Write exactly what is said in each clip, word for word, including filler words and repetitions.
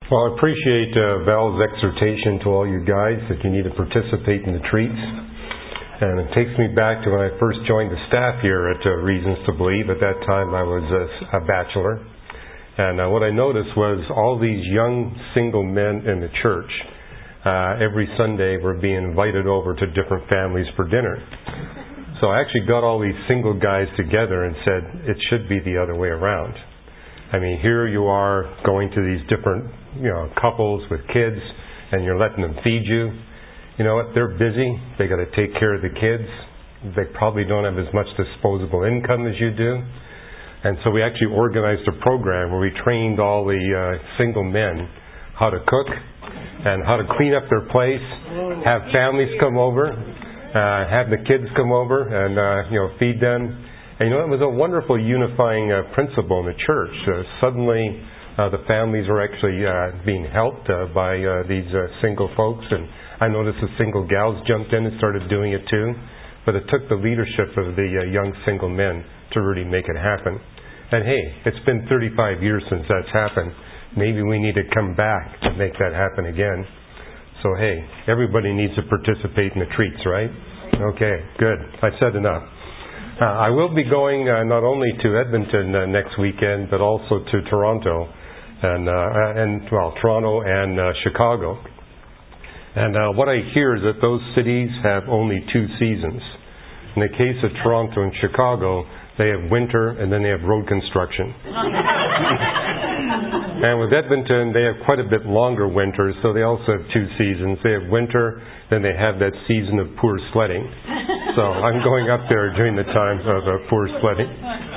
Well, I appreciate uh, Val's exhortation to all you guys that you need to participate in the treats. And it takes me back to when I first joined the staff here at uh, Reasons to Believe. At that time, I was a, a bachelor. And uh, what I noticed was all these young single men in the church, uh, every Sunday were being invited over to different families for dinner. So I actually got all these single guys together and said, it should be the other way around. I mean, here you are going to these different, you know, couples with kids, and you're letting them feed you. You know what? They're busy. They got to take care of the kids. They probably don't have as much disposable income as you do. And so we actually organized a program where we trained all the uh, single men how to cook and how to clean up their place, have families come over, uh, have the kids come over and, uh, you know, feed them. And, you know, it was a wonderful unifying uh, principle in the church. Uh, suddenly, uh, the families were actually uh, being helped uh, by uh, these uh, single folks. And I noticed the single gals jumped in and started doing it too. But it took the leadership of the uh, young single men to really make it happen. And hey, it's been thirty-five years since that's happened. Maybe we need to come back to make that happen again. So hey, everybody needs to participate in the treats, right? Okay, good. I've said enough. Uh, I will be going uh, not only to Edmonton uh, next weekend, but also to Toronto, and uh, and well, Toronto and uh, Chicago. And uh, what I hear is that those cities have only two seasons. In the case of Toronto and Chicago, they have winter and then they have road construction. And with Edmonton, they have quite a bit longer winters, so they also have two seasons. They have winter, then they have that season of poor sledding. So I'm going up there during the time of uh, poor sledding.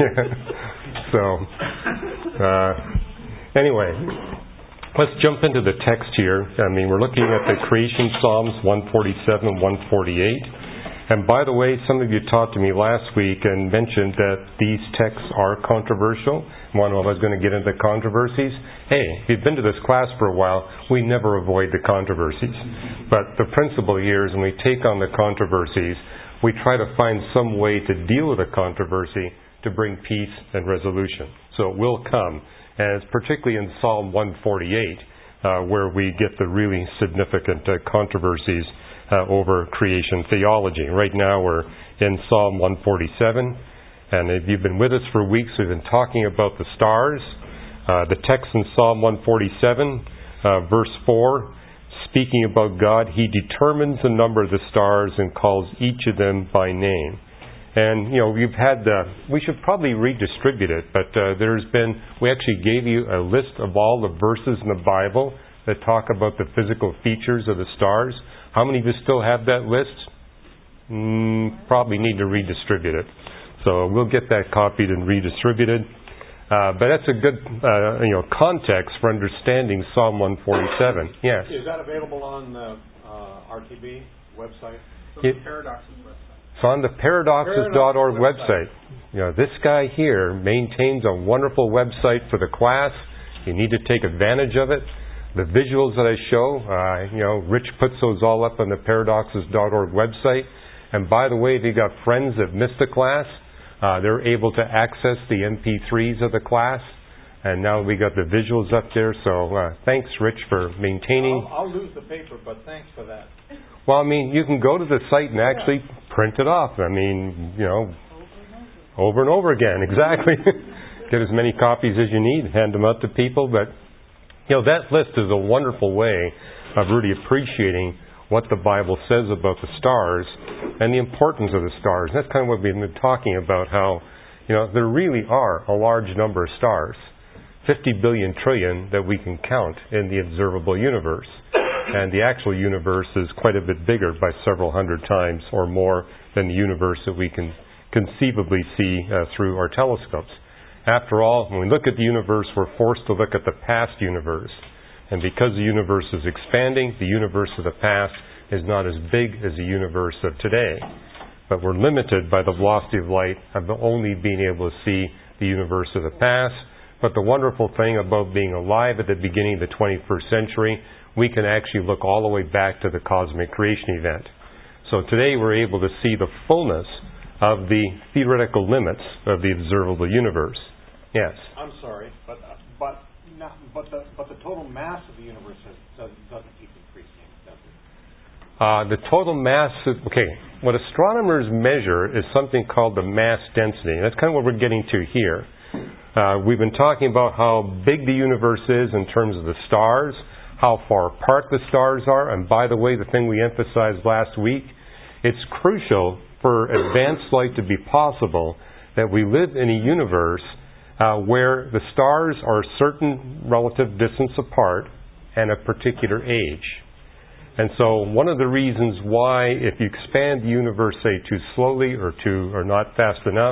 So, uh, anyway, let's jump into the text here. I mean, we're looking at the creation Psalms one forty-seven and one forty-eight. And by the way, some of you talked to me last week and mentioned that these texts are controversial. One of I was going to get into controversies. Hey, if you've been to this class for a while, we never avoid the controversies. But the principle here is when we take on the controversies, we try to find some way to deal with a controversy to bring peace and resolution. So it will come. And it's particularly in Psalm one forty-eight uh, where we get the really significant uh, controversies uh, over creation theology. Right now we're in Psalm one forty-seven. And if you've been with us for weeks, we've been talking about the stars. Uh, the text in Psalm one forty-seven, uh, verse four, speaking about God, He determines the number of the stars and calls each of them by name. And, you know, we've had, uh, we should probably redistribute it, but uh, there's been, we actually gave you a list of all the verses in the Bible that talk about the physical features of the stars. How many of you still have that list? Mm, probably need to redistribute it. So we'll get that copied and redistributed. Uh, but that's a good, uh, you know, context for understanding Psalm one forty-seven. Yes. Is that available on the uh, R T B website? So the Paradoxes website. It's on the paradoxes dot org website. You know, this guy here maintains a wonderful website for the class. You need to take advantage of it. The visuals that I show, uh, you know, Rich puts those all up on the paradoxes dot org website. And by the way, if you got friends that missed the class, uh, they're able to access the M P threes of the class. And now we got the visuals up there. So uh, thanks, Rich, for maintaining. I'll, I'll lose the paper, but thanks for that. Well, I mean, you can go to the site and actually print it off. I mean, you know, over and over again. Exactly. Get as many copies as you need. Hand them out to people. But, you know, that list is a wonderful way of really appreciating what the Bible says about the stars and the importance of the stars. And that's kind of what we've been talking about, how, you know, there really are a large number of stars. fifty billion trillion that we can count in the observable universe. And the actual universe is quite a bit bigger by several hundred times or more than the universe that we can conceivably see uh, through our telescopes. After all, when we look at the universe, we're forced to look at the past universe. And because the universe is expanding, the universe of the past is not as big as the universe of today. But we're limited by the velocity of light of only being able to see the universe of the past. But the wonderful thing about being alive at the beginning of the twenty-first century, we can actually look all the way back to the cosmic creation event. So today we're able to see the fullness of the theoretical limits of the observable universe. Yes? I'm sorry, but but No, but the but the total mass of the universe has, does, doesn't keep increasing, does it? Uh, the total mass, of, okay, what astronomers measure is something called the mass density. And that's kind of what we're getting to here. Uh, we've been talking about how big the universe is in terms of the stars, how far apart the stars are. And by the way, the thing we emphasized last week, it's crucial for advanced life to be possible that we live in a universe uh, where the stars are a certain relative distance apart and a particular age. And so one of the reasons why, if you expand the universe, say, too slowly or too or not fast enough,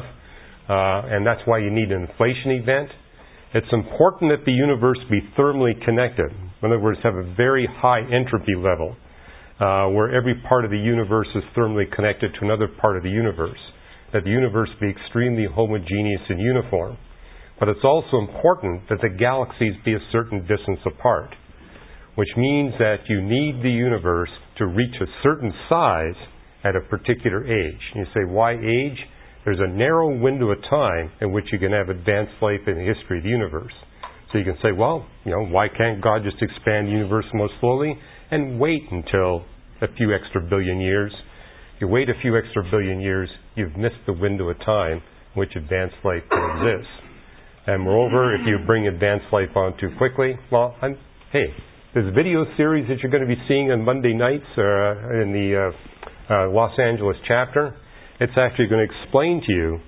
uh, and that's why you need an inflation event, it's important that the universe be thermally connected. In other words, have a very high entropy level, uh, where every part of the universe is thermally connected to another part of the universe, that the universe be extremely homogeneous and uniform. But it's also important that the galaxies be a certain distance apart, which means that you need the universe to reach a certain size at a particular age. And you say, why age? There's a narrow window of time in which you can have advanced life in the history of the universe. So you can say, well, you know, why can't God just expand the universe more slowly and wait until a few extra billion years? If you wait a few extra billion years, you've missed the window of time in which advanced life can exist. And moreover, if you bring advanced life on too quickly, well, I'm, hey, this video series that you're going to be seeing on Monday nights uh, in the uh, uh, Los Angeles chapter, it's actually going to explain to you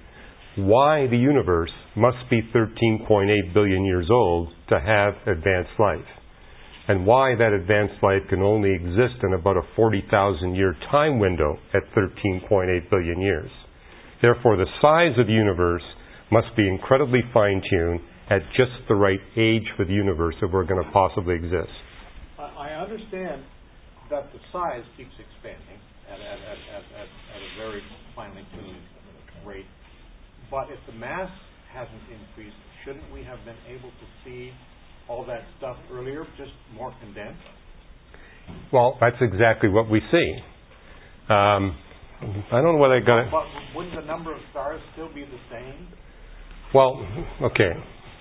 why the universe must be thirteen point eight billion years old to have advanced life, and why that advanced life can only exist in about a forty thousand year time window at thirteen point eight billion years. Therefore, the size of the universe must be incredibly fine-tuned at just the right age for the universe if we're going to possibly exist. I understand that the size keeps expanding at, at, at, at, at, at a very finely tuned rate, but if the mass hasn't increased, shouldn't we have been able to see all that stuff earlier, just more condensed? Well, that's exactly what we see. Um, I don't know what I got. But, but wouldn't the number of stars still be the same? Well, okay.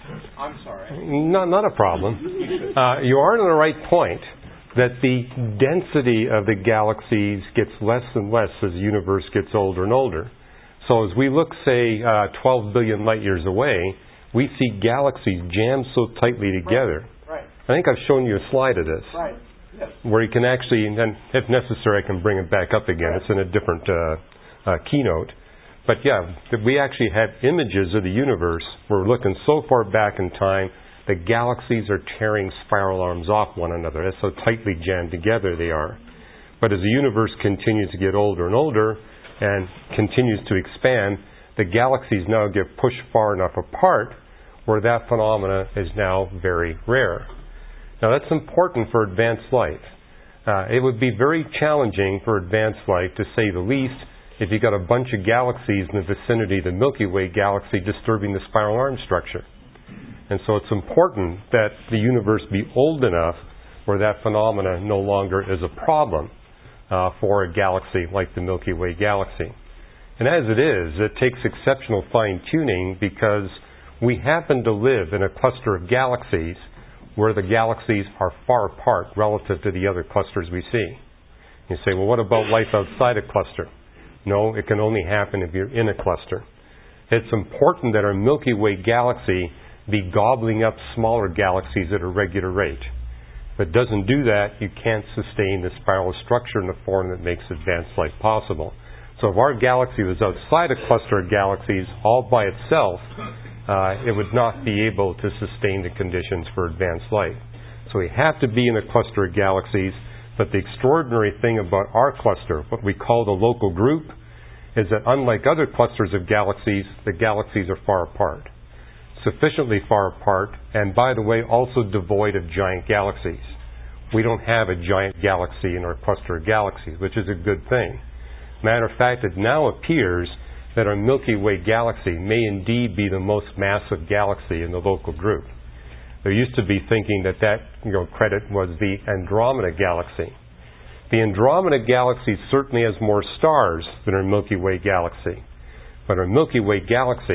I'm sorry. No, not a problem. Uh, you are on the right point that the density of the galaxies gets less and less as the universe gets older and older. So as we look, say, uh, twelve billion light years away, we see galaxies jammed so tightly together. Right. Right. I think I've shown you a slide of this. Right. Yes. Where you can actually, and if necessary, I can bring it back up again. Right. It's in a different uh, uh, keynote. But yeah, we actually have images of the universe. We're looking so far back in time, the galaxies are tearing spiral arms off one another. That's how tightly jammed together they are. But as the universe continues to get older and older and continues to expand, the galaxies now get pushed far enough apart where that phenomena is now very rare. Now that's important for advanced life. Uh, it would be very challenging for advanced life, to say the least, if you got a bunch of galaxies in the vicinity of the Milky Way galaxy disturbing the spiral arm structure. And so it's important that the universe be old enough where that phenomena no longer is a problem uh, for a galaxy like the Milky Way galaxy. And as it is, it takes exceptional fine-tuning because we happen to live in a cluster of galaxies where the galaxies are far apart relative to the other clusters we see. You say, well, what about life outside a cluster? No, it can only happen if you're in a cluster. It's important that our Milky Way galaxy be gobbling up smaller galaxies at a regular rate. If it doesn't do that, you can't sustain the spiral structure in the form that makes advanced life possible. So if our galaxy was outside a cluster of galaxies all by itself, uh, it would not be able to sustain the conditions for advanced life. So we have to be in a cluster of galaxies. But the extraordinary thing about our cluster, what we call the local group, is that unlike other clusters of galaxies, the galaxies are far apart. Sufficiently far apart, and by the way, also devoid of giant galaxies. We don't have a giant galaxy in our cluster of galaxies, which is a good thing. Matter of fact, it now appears that our Milky Way galaxy may indeed be the most massive galaxy in the local group. There used to be thinking that that you know, credit was the Andromeda galaxy. The Andromeda galaxy certainly has more stars than our Milky Way galaxy. But our Milky Way galaxy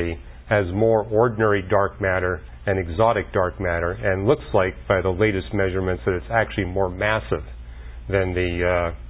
as more ordinary dark matter and exotic dark matter, and looks like by the latest measurements that it's actually more massive than the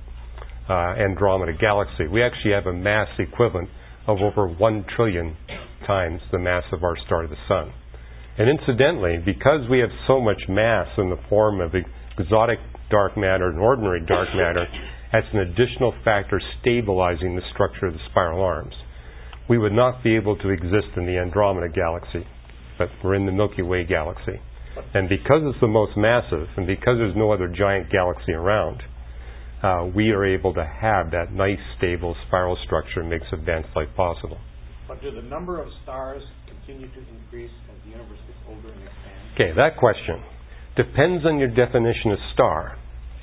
uh, uh, Andromeda Galaxy. We actually have a mass equivalent of over one trillion times the mass of our star, the Sun. And incidentally, because we have so much mass in the form of exotic dark matter and ordinary dark matter, that's an additional factor stabilizing the structure of the spiral arms. We would not be able to exist in the Andromeda Galaxy, but we're in the Milky Way galaxy. And because it's the most massive, and because there's no other giant galaxy around, uh, we are able to have that nice, stable spiral structure and makes advanced life possible. But do the number of stars continue to increase as the universe gets older and expands? Okay, that question depends on your definition of star.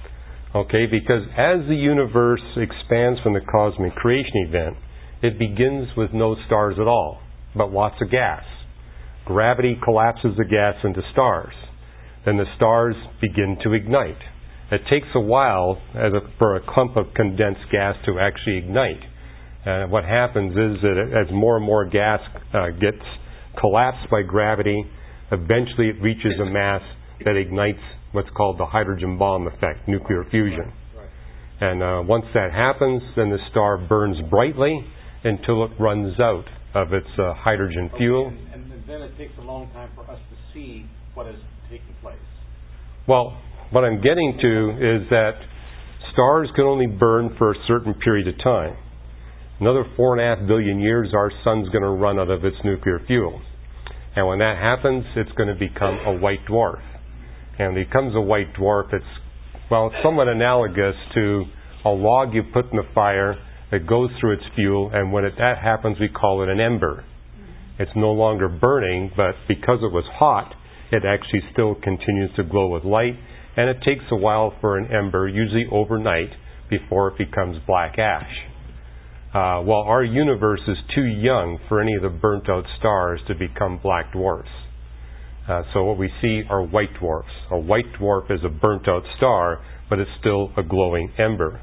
Okay, because as the universe expands from the cosmic creation event, it begins with no stars at all, but lots of gas. Gravity collapses the gas into stars. Then the stars begin to ignite. It takes a while as a, for a clump of condensed gas to actually ignite. And what happens is that as more and more gas uh, gets collapsed by gravity, eventually it reaches a mass that ignites what's called the hydrogen bomb effect, nuclear fusion. Right, right. And uh, once that happens, then the star burns brightly until it runs out of its uh, hydrogen okay, fuel. And, and then it takes a long time for us to see what is taking place. Well, what I'm getting to is that stars can only burn for a certain period of time. Another four and a half billion years, our sun's going to run out of its nuclear fuel. And when that happens, it's going to become a white dwarf. And it becomes a white dwarf, it's, well, it's somewhat analogous to a log you put in the fire that goes through its fuel, and when it, that happens, we call it an ember. It's no longer burning, but because it was hot, it actually still continues to glow with light, and it takes a while for an ember, usually overnight, before it becomes black ash. Uh, well, our universe is too young for any of the burnt-out stars to become black dwarfs. Uh, so what we see are white dwarfs. A white dwarf is a burnt-out star, but it's still a glowing ember.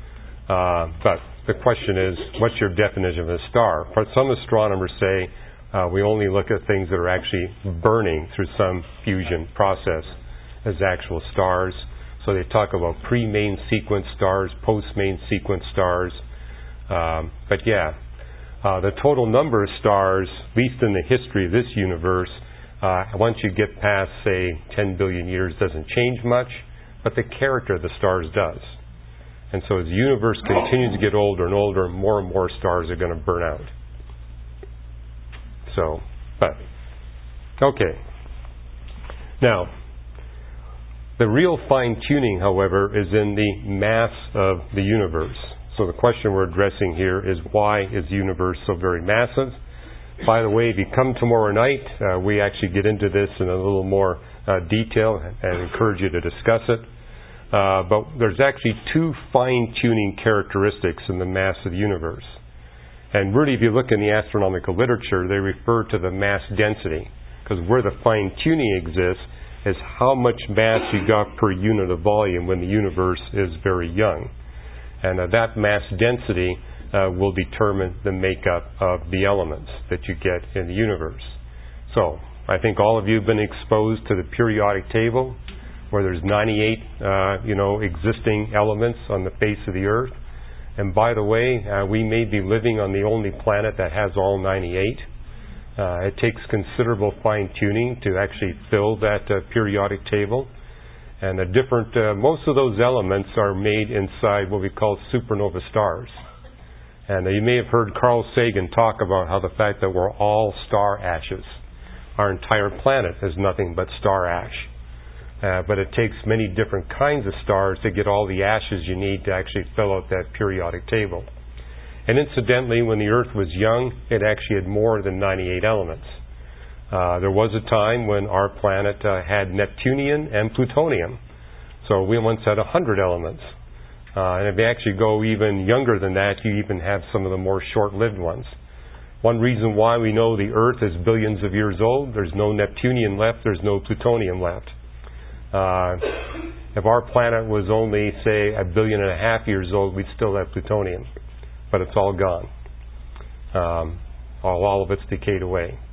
Uh, but the question is, what's your definition of a star? But some astronomers say uh, we only look at things that are actually burning through some fusion process as actual stars. So they talk about pre-main sequence stars, post-main sequence stars. Um, but yeah, uh, the total number of stars, at least in the history of this universe, uh, once you get past, say, ten billion years, doesn't change much, but the character of the stars does. And so as the universe continues to get older and older, more and more stars are going to burn out. So, but, okay. Now, the real fine-tuning, however, is in the mass of the universe. So the question we're addressing here is, why is the universe so very massive? By the way, if you come tomorrow night, uh, we actually get into this in a little more uh, detail and encourage you to discuss it. Uh, but there's actually two fine-tuning characteristics in the mass of the universe. And really, if you look in the astronomical literature, they refer to the mass density, because where the fine-tuning exists is how much mass you got per unit of volume when the universe is very young. And uh, that mass density uh, will determine the makeup of the elements that you get in the universe. So, I think all of you have been exposed to the periodic table, where there's ninety-eight, uh, you know, existing elements on the face of the Earth. And by the way, uh, we may be living on the only planet that has all ninety-eight. Uh, it takes considerable fine-tuning to actually fill that uh, periodic table. And the different, uh, most of those elements are made inside what we call supernova stars. And uh, you may have heard Carl Sagan talk about how the fact that we're all star ashes. Our entire planet is nothing but star ash. Uh, but it takes many different kinds of stars to get all the ashes you need to actually fill out that periodic table. And incidentally, when the Earth was young, it actually had more than ninety-eight elements. Uh, there was a time when our planet uh, had Neptunian and plutonium. So we once had one hundred elements. Uh, and if you actually go even younger than that, you even have some of the more short-lived ones. One reason why we know the Earth is billions of years old, there's no Neptunian left, there's no plutonium left. Uh, if our planet was only, say, a billion and a half years old, we'd still have plutonium. But it's all gone. Um, all, all of it's decayed away.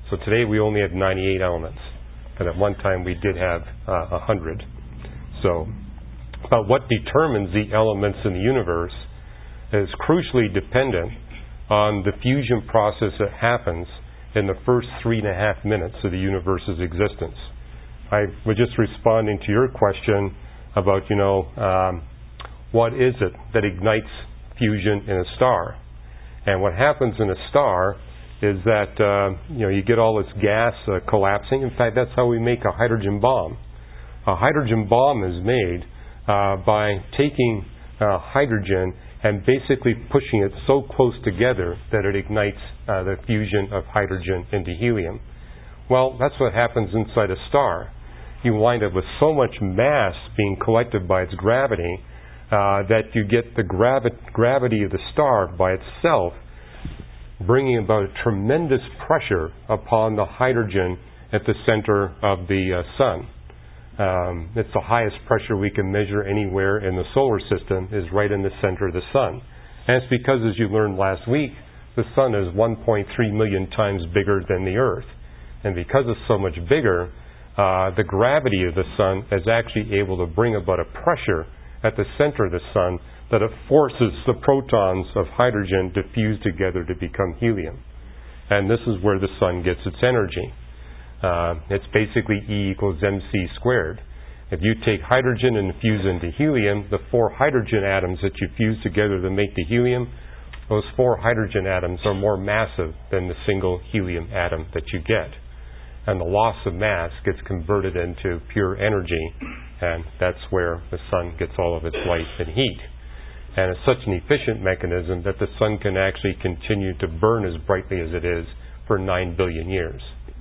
So today we only have ninety-eight elements. And at one time we did have uh, one hundred. So, but what determines the elements in the universe is crucially dependent on the fusion process that happens in the first three and a half minutes of the universe's existence. I was just responding to your question about, you know, um, what is it that ignites fusion in a star? And what happens in a star is that, uh, you know, you get all this gas uh, collapsing. In fact, that's how we make a hydrogen bomb. A hydrogen bomb is made uh, by taking uh, hydrogen and basically pushing it so close together that it ignites uh, the fusion of hydrogen into helium. Well, that's what happens inside a star. You wind up with so much mass being collected by its gravity uh, that you get the gravi- gravity of the star by itself bringing about a tremendous pressure upon the hydrogen at the center of the uh, sun. Um, it's the highest pressure we can measure anywhere in the solar system is right in the center of the sun. And it's because, as you learned last week, the sun is one point three million times bigger than the Earth. And because it's so much bigger, uh, the gravity of the sun is actually able to bring about a pressure at the center of the sun that it forces the protons of hydrogen to fuse together to become helium. And this is where the sun gets its energy. Uh, it's basically E equals mc squared. If you take hydrogen and fuse into helium, the four hydrogen atoms that you fuse together to make the helium, those four hydrogen atoms are more massive than the single helium atom that you get. And the loss of mass gets converted into pure energy, and that's where the sun gets all of its light and heat. And it's such an efficient mechanism that the sun can actually continue to burn as brightly as it is for nine billion years.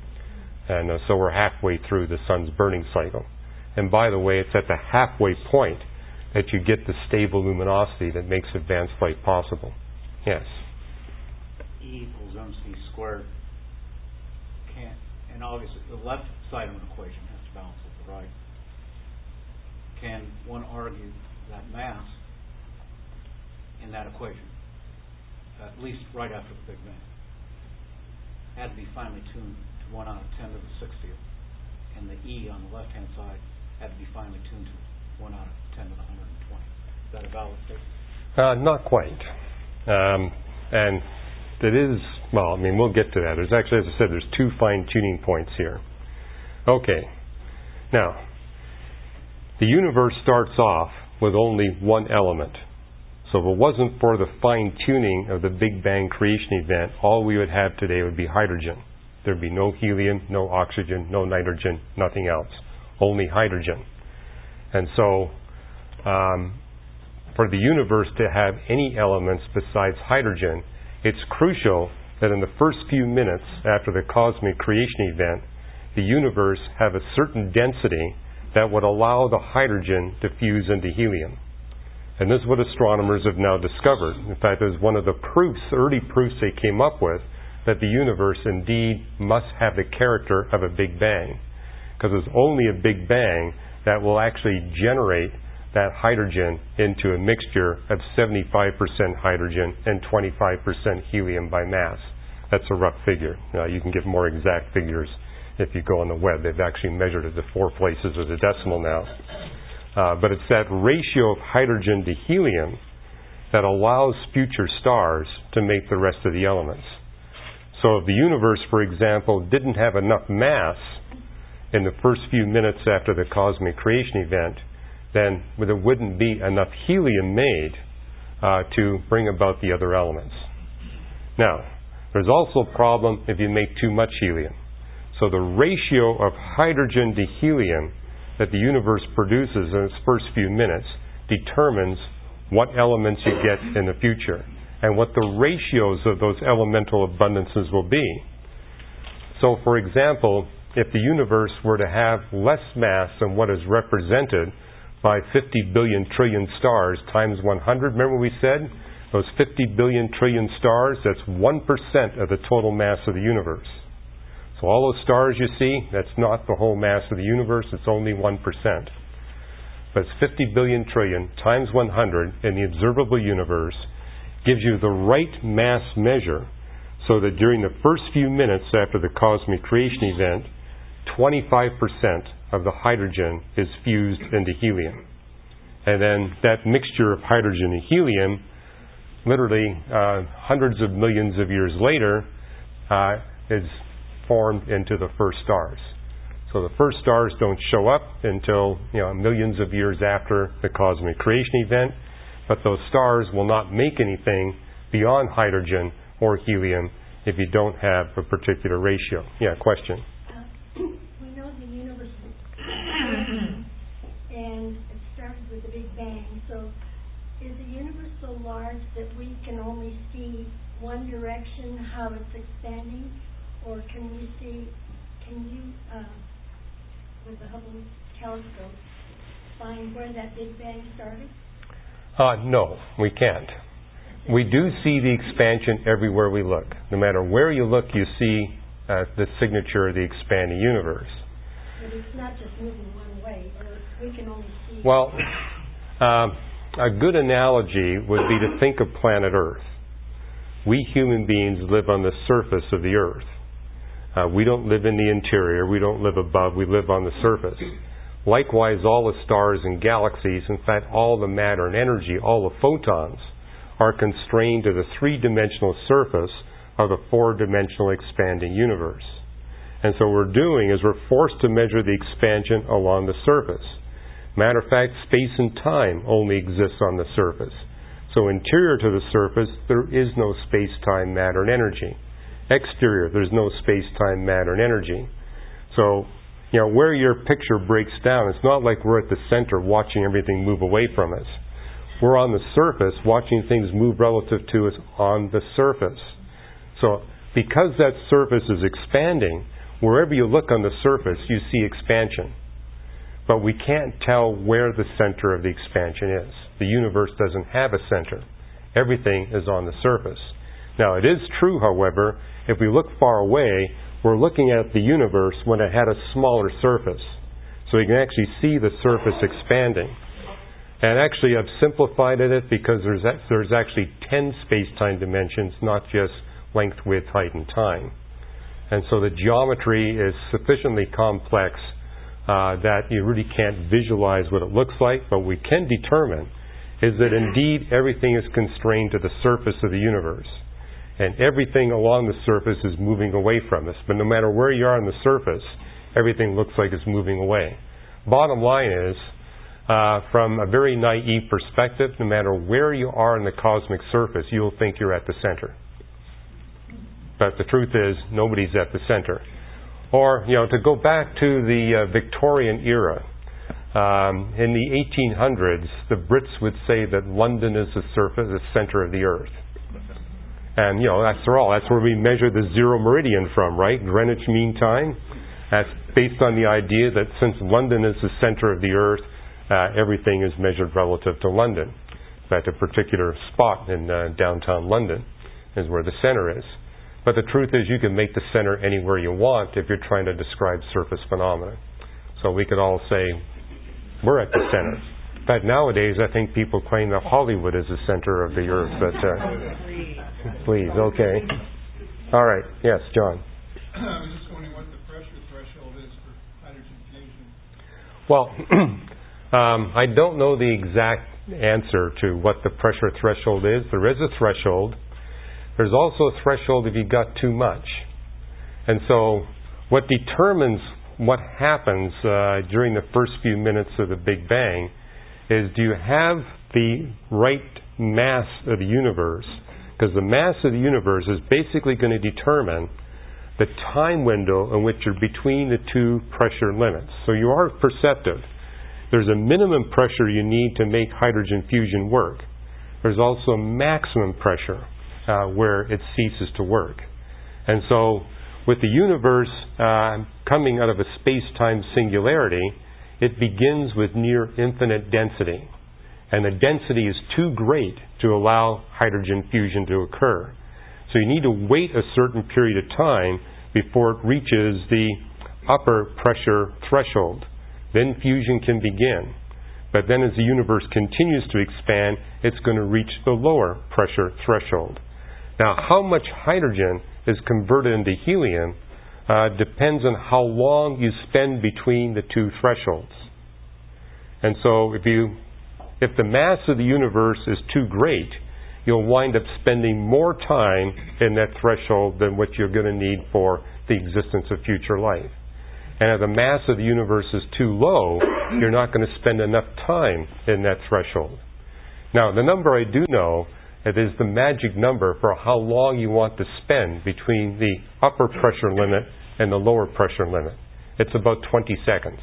And uh, so we're halfway through the sun's burning cycle. And by the way, it's at the halfway point that you get the stable luminosity that makes advanced light possible. Yes? E equals mc squared. Can't, and obviously the left side of an equation has to balance with the right. Can one argue that mass in that equation, at least right after the Big Bang, had to be finely tuned to one out of ten to the sixtieth, and the E on the left-hand side had to be finely tuned to one out of ten to the one hundred twenty. Is that a valid statement? Uh, not quite. Um, and it is, well, I mean, we'll get to that. There's actually, as I said, there's two fine-tuning points here. Okay. Now, the universe starts off with only one element. So if it wasn't for the fine-tuning of the Big Bang creation event, all we would have today would be hydrogen. There'd be no helium, no oxygen, no nitrogen, nothing else. Only hydrogen. And so, um, for the universe to have any elements besides hydrogen, it's crucial that in the first few minutes after the cosmic creation event, the universe have a certain density that would allow the hydrogen to fuse into helium. And this is what astronomers have now discovered. In fact, it was one of the proofs, early proofs they came up with, that the universe indeed must have the character of a Big Bang. Because it's only a Big Bang that will actually generate that hydrogen into a mixture of seventy-five percent hydrogen and twenty-five percent helium by mass. That's a rough figure. Now, you can get more exact figures if you go on the web. They've actually measured it to four places with a decimal now. Uh, but it's that ratio of hydrogen to helium that allows future stars to make the rest of the elements. So if the universe, for example, didn't have enough mass in the first few minutes after the cosmic creation event, then there wouldn't be enough helium made uh, to bring about the other elements. Now, there's also a problem if you make too much helium. So the ratio of hydrogen to helium that the universe produces in its first few minutes determines what elements you get in the future and what the ratios of those elemental abundances will be. So, for example, if the universe were to have less mass than what is represented by fifty billion trillion stars times one hundred, remember we said those fifty billion trillion stars, that's one percent of the total mass of the universe. So all those stars you see, that's not the whole mass of the universe, it's only one percent. But it's fifty billion trillion times one hundred in the observable universe gives you the right mass measure so that during the first few minutes after the cosmic creation event, twenty-five percent of the hydrogen is fused into helium. And then that mixture of hydrogen and helium, literally uh, hundreds of millions of years later, uh, is formed into the first stars. So the first stars don't show up until, you know, millions of years after the cosmic creation event, but those stars will not make anything beyond hydrogen or helium if you don't have a particular ratio. Yeah, question? Uh, we know the universe is and it started with the Big Bang. So is the universe so large that we can only see one direction, how it's expanding? Or can we see, can you, uh, with the Hubble telescope, find where that Big Bang started? Uh, no, we can't. We do see the expansion everywhere we look. No matter where you look, you see uh, the signature of the expanding universe. But it's not just moving one way, or we can only see... Well, uh, a good analogy would be to think of planet Earth. We human beings live on the surface of the Earth. Uh, we don't live in the interior. We don't live above. We live on the surface. Likewise, all the stars and galaxies, in fact, all the matter and energy, all the photons, are constrained to the three-dimensional surface of the four-dimensional expanding universe. And so what we're doing is we're forced to measure the expansion along the surface. Matter of fact, space and time only exists on the surface. So interior to the surface, there is no space-time, matter, and energy. Exterior, there's no space-time, matter, and energy. So, you know, where your picture breaks down, it's not like we're at the center watching everything move away from us. We're on the surface watching things move relative to us on the surface. So, because that surface is expanding, wherever you look on the surface, you see expansion. But we can't tell where the center of the expansion is. The universe doesn't have a center. Everything is on the surface. Now, it is true, however, if we look far away, we're looking at the universe when it had a smaller surface. So you can actually see the surface expanding. And actually, I've simplified it because there's there's actually ten space-time dimensions, not just length, width, height, and time. And so the geometry is sufficiently complex uh, that you really can't visualize what it looks like, but we can determine is that indeed everything is constrained to the surface of the universe. And everything along the surface is moving away from us. But no matter where you are on the surface, everything looks like it's moving away. Bottom line is, uh, from a very naive perspective, no matter where you are on the cosmic surface, you'll think you're at the center. But the truth is, nobody's at the center. Or, you know, to go back to the uh, Victorian era, um, in the eighteen hundreds, the Brits would say that London is the surface, the center of the Earth. And, you know, after all, that's where we measure the zero meridian from, right? Greenwich Mean Time. That's based on the idea that since London is the center of the Earth, uh, everything is measured relative to London. In fact, a particular spot in uh, downtown London is where the center is. But the truth is you can make the center anywhere you want if you're trying to describe surface phenomena. So we could all say, we're at the center. In fact, nowadays, I think people claim that Hollywood is the center of the Earth. But uh, please, okay. All right. Yes, John. I was just wondering what the pressure threshold is for hydrogen fusion. Well, um, I don't know the exact answer to what the pressure threshold is. There is a threshold. There's also a threshold if you've got too much. And so what determines what happens uh, during the first few minutes of the Big Bang is, do you have the right mass of the universe? Because the mass of the universe is basically going to determine the time window in which you're between the two pressure limits. So you are perceptive. There's a minimum pressure you need to make hydrogen fusion work. There's also maximum pressure uh, where it ceases to work. And so with the universe uh, coming out of a space-time singularity, it begins with near infinite density. And the density is too great to allow hydrogen fusion to occur. So you need to wait a certain period of time before it reaches the upper pressure threshold. Then fusion can begin. But then as the universe continues to expand, it's going to reach the lower pressure threshold. Now, how much hydrogen is converted into helium uh, depends on how long you spend between the two thresholds. And so if you, if the mass of the universe is too great, you'll wind up spending more time in that threshold than what you're going to need for the existence of future life. And if the mass of the universe is too low, you're not going to spend enough time in that threshold. Now, the number I do know, it is the magic number for how long you want to spend between the upper pressure limit and the lower pressure limit. It's about twenty seconds.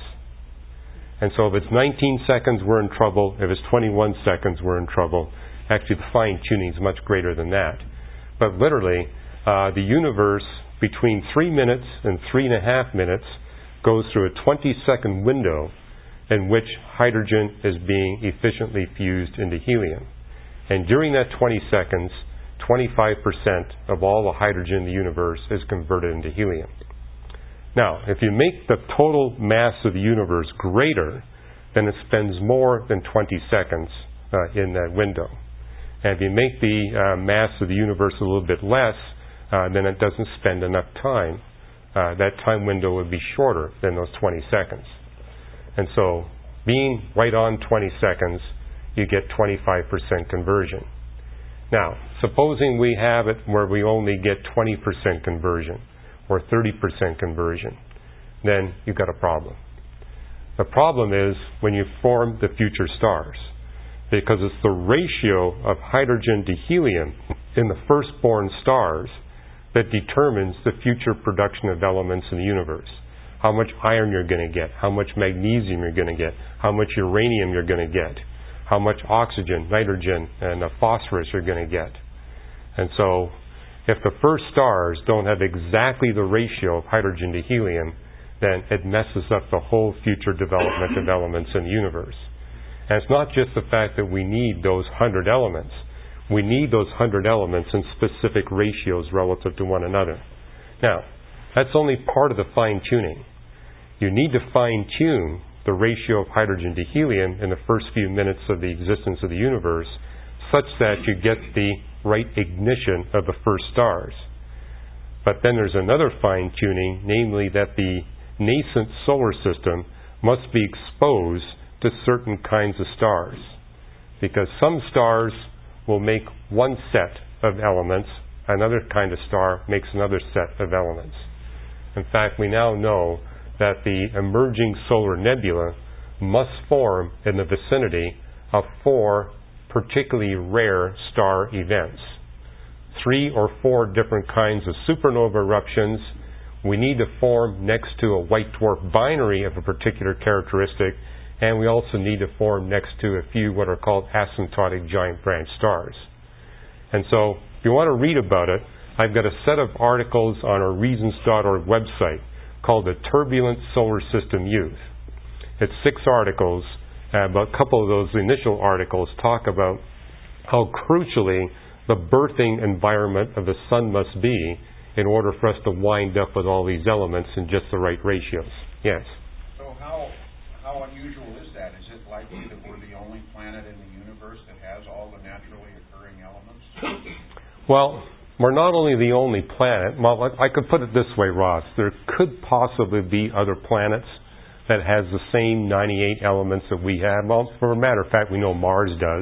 And so if it's nineteen seconds, we're in trouble. If it's twenty-one seconds, we're in trouble. Actually, the fine-tuning is much greater than that. But literally, uh, the universe between three minutes and three and a half minutes goes through a twenty-second window in which hydrogen is being efficiently fused into helium. And during that twenty seconds, twenty-five percent of all the hydrogen in the universe is converted into helium. Now, if you make the total mass of the universe greater, then it spends more than twenty seconds uh, in that window. And if you make the uh, mass of the universe a little bit less, uh, then it doesn't spend enough time. Uh, that time window would be shorter than those twenty seconds. And so, being right on twenty seconds, you get twenty-five percent conversion. Now, supposing we have it where we only get twenty percent conversion or thirty percent conversion, then you've got a problem. The problem is when you form the future stars, because it's the ratio of hydrogen to helium in the firstborn stars that determines the future production of elements in the universe. How much iron you're going to get, how much magnesium you're going to get, how much uranium you're going to get, how much oxygen, nitrogen, and uh, phosphorus you're going to get. And so, if the first stars don't have exactly the ratio of hydrogen to helium, then it messes up the whole future development of elements in the universe. And it's not just the fact that we need those hundred elements. We need those hundred elements in specific ratios relative to one another. Now, that's only part of the fine-tuning. You need to fine-tune the ratio of hydrogen to helium in the first few minutes of the existence of the universe such that you get the right ignition of the first stars. But then there's another fine-tuning, namely that the nascent solar system must be exposed to certain kinds of stars. Because some stars will make one set of elements, another kind of star makes another set of elements. In fact, we now know that the emerging solar nebula must form in the vicinity of four particularly rare star events. Three or four different kinds of supernova eruptions. We need to form next to a white dwarf binary of a particular characteristic, and we also need to form next to a few what are called asymptotic giant branch stars. And so, if you want to read about it, I've got a set of articles on our reasons dot org website called The Turbulent Solar System Youth. It's six articles, uh, but a couple of those initial articles talk about how crucially the birthing environment of the sun must be in order for us to wind up with all these elements in just the right ratios. Yes? So how how unusual is that? Is it likely that we're the only planet in the universe that has all the naturally occurring elements? Well, we're not only the only planet. Well, I could put it this way, Ross. There could possibly be other planets that has the same ninety-eight elements that we have. Well, for a matter of fact, we know Mars does.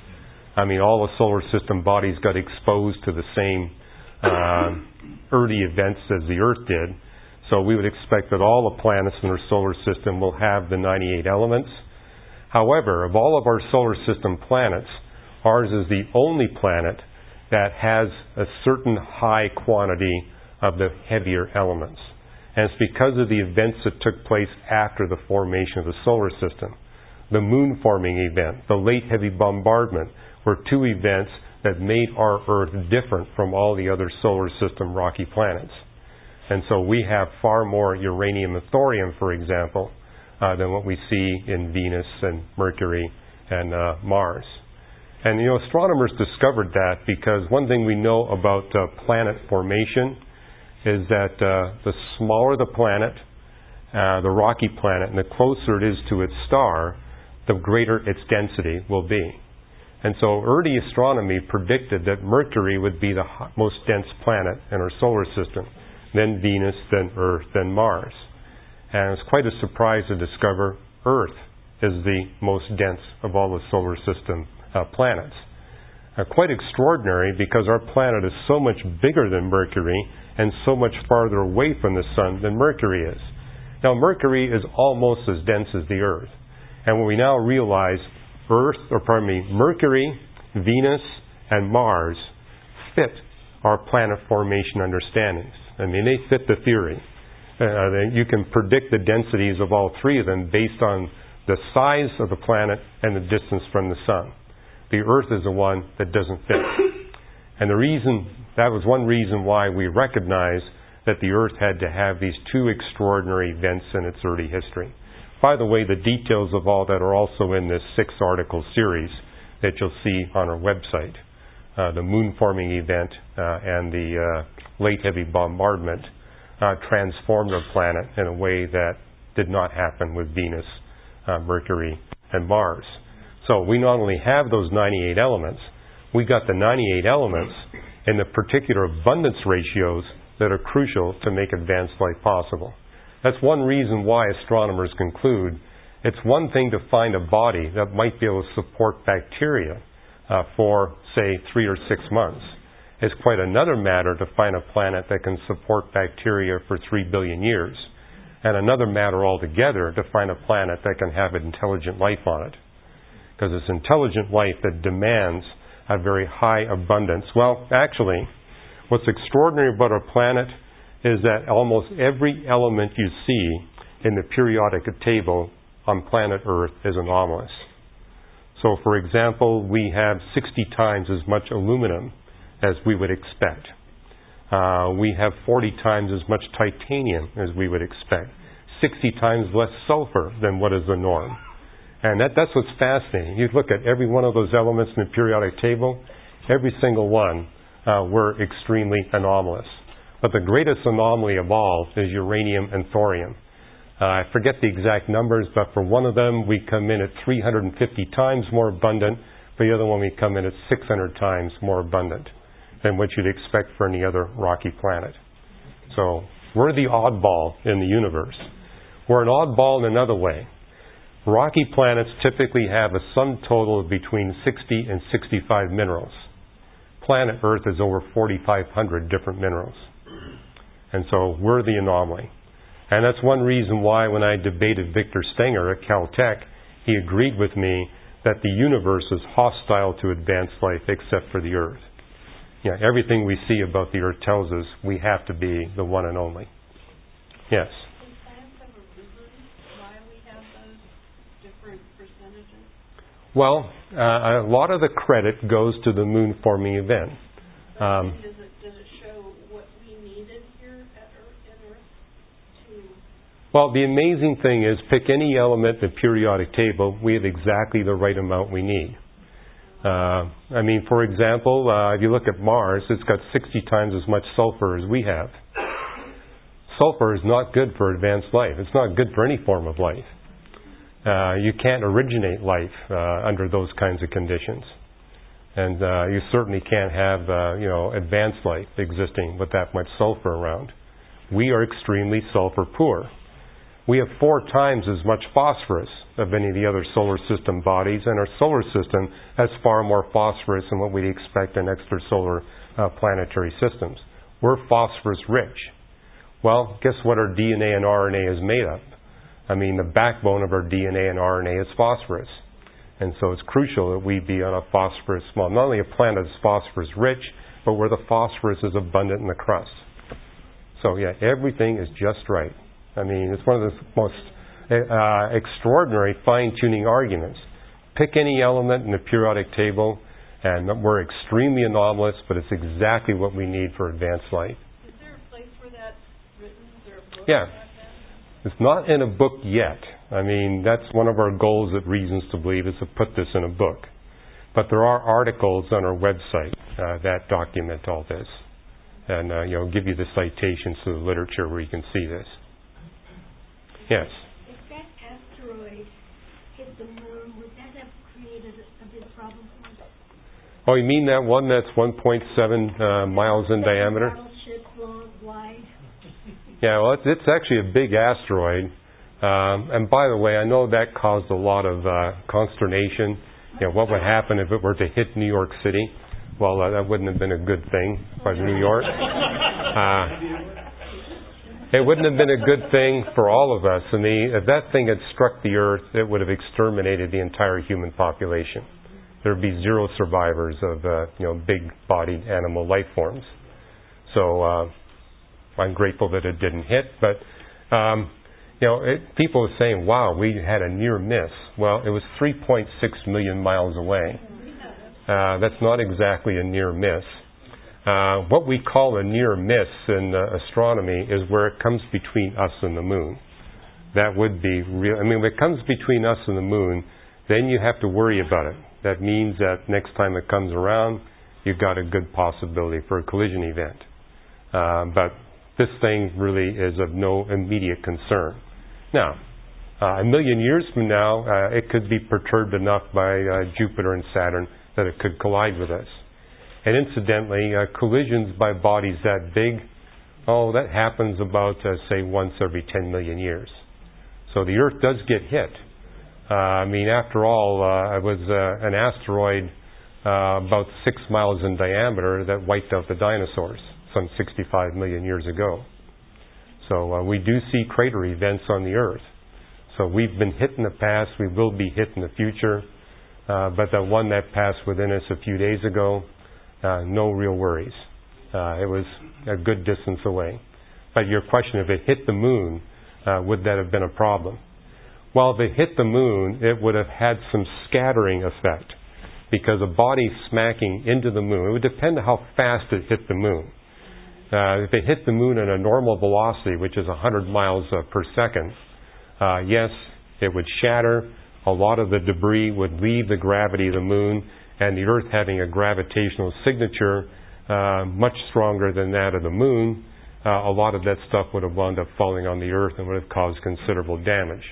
I mean, all the solar system bodies got exposed to the same uh, early events as the Earth did. So we would expect that all the planets in our solar system will have the ninety-eight elements. However, of all of our solar system planets, ours is the only planet that has a certain high quantity of the heavier elements. And it's because of the events that took place after the formation of the solar system. The moon forming event, the late heavy bombardment, were two events that made our Earth different from all the other solar system rocky planets. And so we have far more uranium and thorium, for example, uh, than what we see in Venus and Mercury and uh, Mars. And, you know, astronomers discovered that because one thing we know about uh, planet formation is that uh, the smaller the planet, uh, the rocky planet, and the closer it is to its star, the greater its density will be. And so early astronomy predicted that Mercury would be the most dense planet in our solar system, then Venus, then Earth, then Mars. And it's quite a surprise to discover Earth is the most dense of all the solar system uh, planets. Uh, quite extraordinary because our planet is so much bigger than Mercury and so much farther away from the Sun than Mercury is. Now, Mercury is almost as dense as the Earth. And when we now realize Earth, or pardon me, Mercury, Venus, and Mars fit our planet formation understandings. I mean, they fit the theory. Uh, you can predict the densities of all three of them based on the size of the planet and the distance from the Sun. The Earth is the one that doesn't fit. And the reason, that was one reason why we recognize that the Earth had to have these two extraordinary events in its early history. By the way, the details of all that are also in this six-article series that you'll see on our website. Uh, the moon-forming event uh, and the uh, late heavy bombardment uh, transformed our planet in a way that did not happen with Venus, uh, Mercury, and Mars. So we not only have those ninety-eight elements, we got the ninety-eight elements in the particular abundance ratios that are crucial to make advanced life possible. That's one reason why astronomers conclude it's one thing to find a body that might be able to support bacteria uh, for, say, three or six months. It's quite another matter to find a planet that can support bacteria for three billion years. And another matter altogether to find a planet that can have intelligent life on it. Because it's intelligent life that demands a very high abundance. Well, actually, what's extraordinary about our planet is that almost every element you see in the periodic table on planet Earth is anomalous. So, for example, we have sixty times as much aluminum as we would expect. Uh, we have forty times as much titanium as we would expect. sixty times less sulfur than what is the norm. And that, that's what's fascinating. You look at every one of those elements in the periodic table, every single one uh, were extremely anomalous. But the greatest anomaly of all is uranium and thorium. Uh, I forget the exact numbers, but for one of them we come in at three hundred fifty times more abundant. For the other one we come in at six hundred times more abundant than what you'd expect for any other rocky planet. So we're the oddball in the universe. We're an oddball in another way. Rocky planets typically have a sum total of between sixty and sixty-five minerals. Planet Earth is over forty-five hundred different minerals. And so we're the anomaly. And that's one reason why when I debated Victor Stenger at Caltech, he agreed with me that the universe is hostile to advanced life except for the Earth. Yeah, everything we see about the Earth tells us we have to be the one and only. Yes? Can science have a reason why we have those different percentages? Well, uh, a lot of the credit goes to the moon-forming event. Um, does it does it show what we needed here at Earth, at Earth to? Well, the amazing thing is, pick any element in the periodic table, we have exactly the right amount we need. Uh, I mean, for example, uh, if you look at Mars, it's got sixty times as much sulfur as we have. Sulfur is not good for advanced life. It's not good for any form of life. Uh, you can't originate life uh, under those kinds of conditions. And uh, you certainly can't have, uh, you know, advanced life existing with that much sulfur around. We are extremely sulfur poor. We have four times as much phosphorus of any of the other solar system bodies, and our solar system has far more phosphorus than what we'd expect in extrasolar uh, planetary systems. We're phosphorus rich. Well, guess what our D N A and R N A is made of? I mean, the backbone of our D N A and R N A is phosphorus. And so it's crucial that we be on a phosphorus, well, not only a planet that's phosphorus rich, but where the phosphorus is abundant in the crust. So yeah, everything is just right. I mean, it's one of the most uh, extraordinary fine-tuning arguments. Pick any element in the periodic table, and we're extremely anomalous, but it's exactly what we need for advanced life. Is there a place where that's written? Is there a book Yeah. about that? It's not in a book yet. I mean, that's one of our goals at Reasons to Believe, is to put this in a book. But there are articles on our website uh, that document all this, and uh, you know, give you the citations to the literature where you can see this. Yes. If that asteroid hit the moon, would that have created a of this problem was? Oh, you mean that one that's one point seven uh, miles in diameter? Battleship, long, wide. Yeah, well, it's, it's actually a big asteroid. Um, and by the way, I know that caused a lot of uh, consternation. You know, what would happen if it were to hit New York City? Well, uh, that wouldn't have been a good thing for New York. Uh, it wouldn't have been a good thing for all of us. And the, if that thing had struck the Earth, it would have exterminated the entire human population. There would be zero survivors of uh, you know big-bodied animal life forms. So uh, I'm grateful that it didn't hit. But um, you know, it, people are saying, "Wow, we had a near miss." Well, it was three point six million miles away. Uh, that's not exactly a near miss. Uh, what we call a near miss in uh, astronomy is where it comes between us and the moon. That would be real. I mean, if it comes between us and the moon, then you have to worry about it. That means that next time it comes around, you've got a good possibility for a collision event. Uh, but this thing really is of no immediate concern. Now, uh, a million years from now, uh, it could be perturbed enough by uh, Jupiter and Saturn that it could collide with us. And incidentally, uh, collisions by bodies that big, oh, that happens about, uh, say, once every ten million years. So the Earth does get hit. Uh, I mean, after all, uh, it was uh, an asteroid uh, about six miles in diameter that wiped out the dinosaurs some sixty-five million years ago. So uh, we do see crater events on the Earth. So we've been hit in the past, we will be hit in the future. Uh, but the one that passed within us a few days ago, uh, no real worries. Uh, it was a good distance away. But your question, if it hit the moon, uh, would that have been a problem? Well, if it hit the moon, it would have had some scattering effect, because a body smacking into the moon, it would depend on how fast it hit the moon. Uh, if it hit the moon at a normal velocity, which is one hundred miles uh, per second, uh, yes, it would shatter. A lot of the debris would leave the gravity of the moon, and the Earth, having a gravitational signature uh, much stronger than that of the moon, uh, a lot of that stuff would have wound up falling on the Earth and would have caused considerable damage.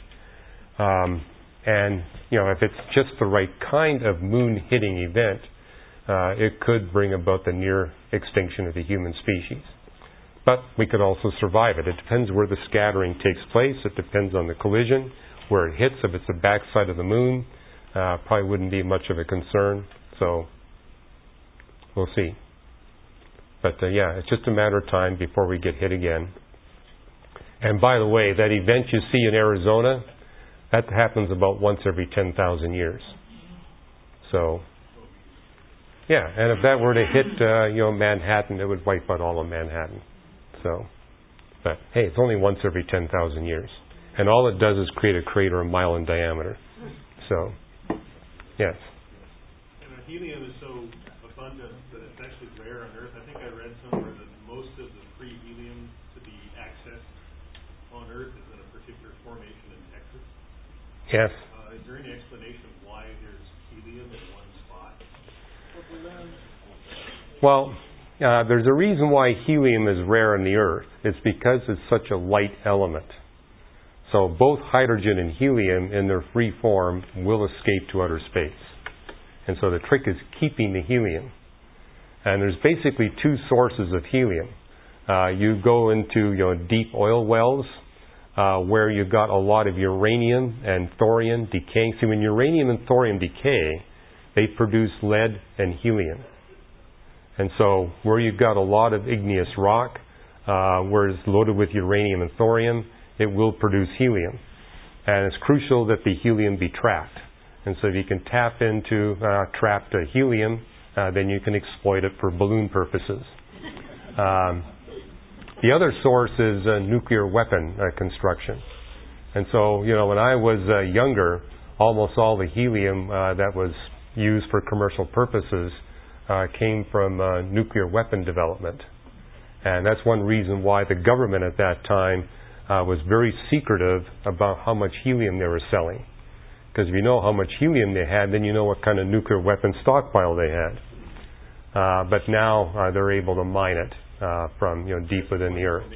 Um, and, you know, if it's just the right kind of moon-hitting event, uh, it could bring about the near extinction of the human species. But we could also survive it. It depends where the scattering takes place. It depends on the collision, where it hits. If it's the backside of the moon, uh, probably wouldn't be much of a concern. So we'll see. But uh, yeah, it's just a matter of time before we get hit again. And by the way, that event you see in Arizona, that happens about once every ten thousand years. So, yeah, and if that were to hit, uh, you know, Manhattan, it would wipe out all of Manhattan. So, but hey, it's only once every ten thousand years. And all it does is create a crater a mile in diameter. So, yes. And the helium is so abundant that it's actually rare on Earth. I think I read somewhere that most of the free helium to be accessed on Earth is in a particular formation in Texas. Yes. Uh, is there any explanation of why there's helium in one spot? Well, uh, there's a reason why helium is rare on the Earth. It's because it's such a light element. So both hydrogen and helium in their free form will escape to outer space. And so the trick is keeping the helium. And there's basically two sources of helium. Uh, you go into, you know, deep oil wells, Uh, where you've got a lot of uranium and thorium decaying. See, when uranium and thorium decay, they produce lead and helium. And so where you've got a lot of igneous rock, uh, where it's loaded with uranium and thorium, it will produce helium. And it's crucial that the helium be trapped. And so if you can tap into uh, trapped uh, helium, uh, then you can exploit it for balloon purposes. Um, The other source is uh, nuclear weapon uh, construction. And so, you know, when I was uh, younger, almost all the helium uh, that was used for commercial purposes uh, came from uh, nuclear weapon development. And that's one reason why the government at that time uh, was very secretive about how much helium they were selling. Because if you know how much helium they had, then you know what kind of nuclear weapon stockpile they had. Uh, but now uh, they're able to mine it. Uh, from, you know, deep within the Earth.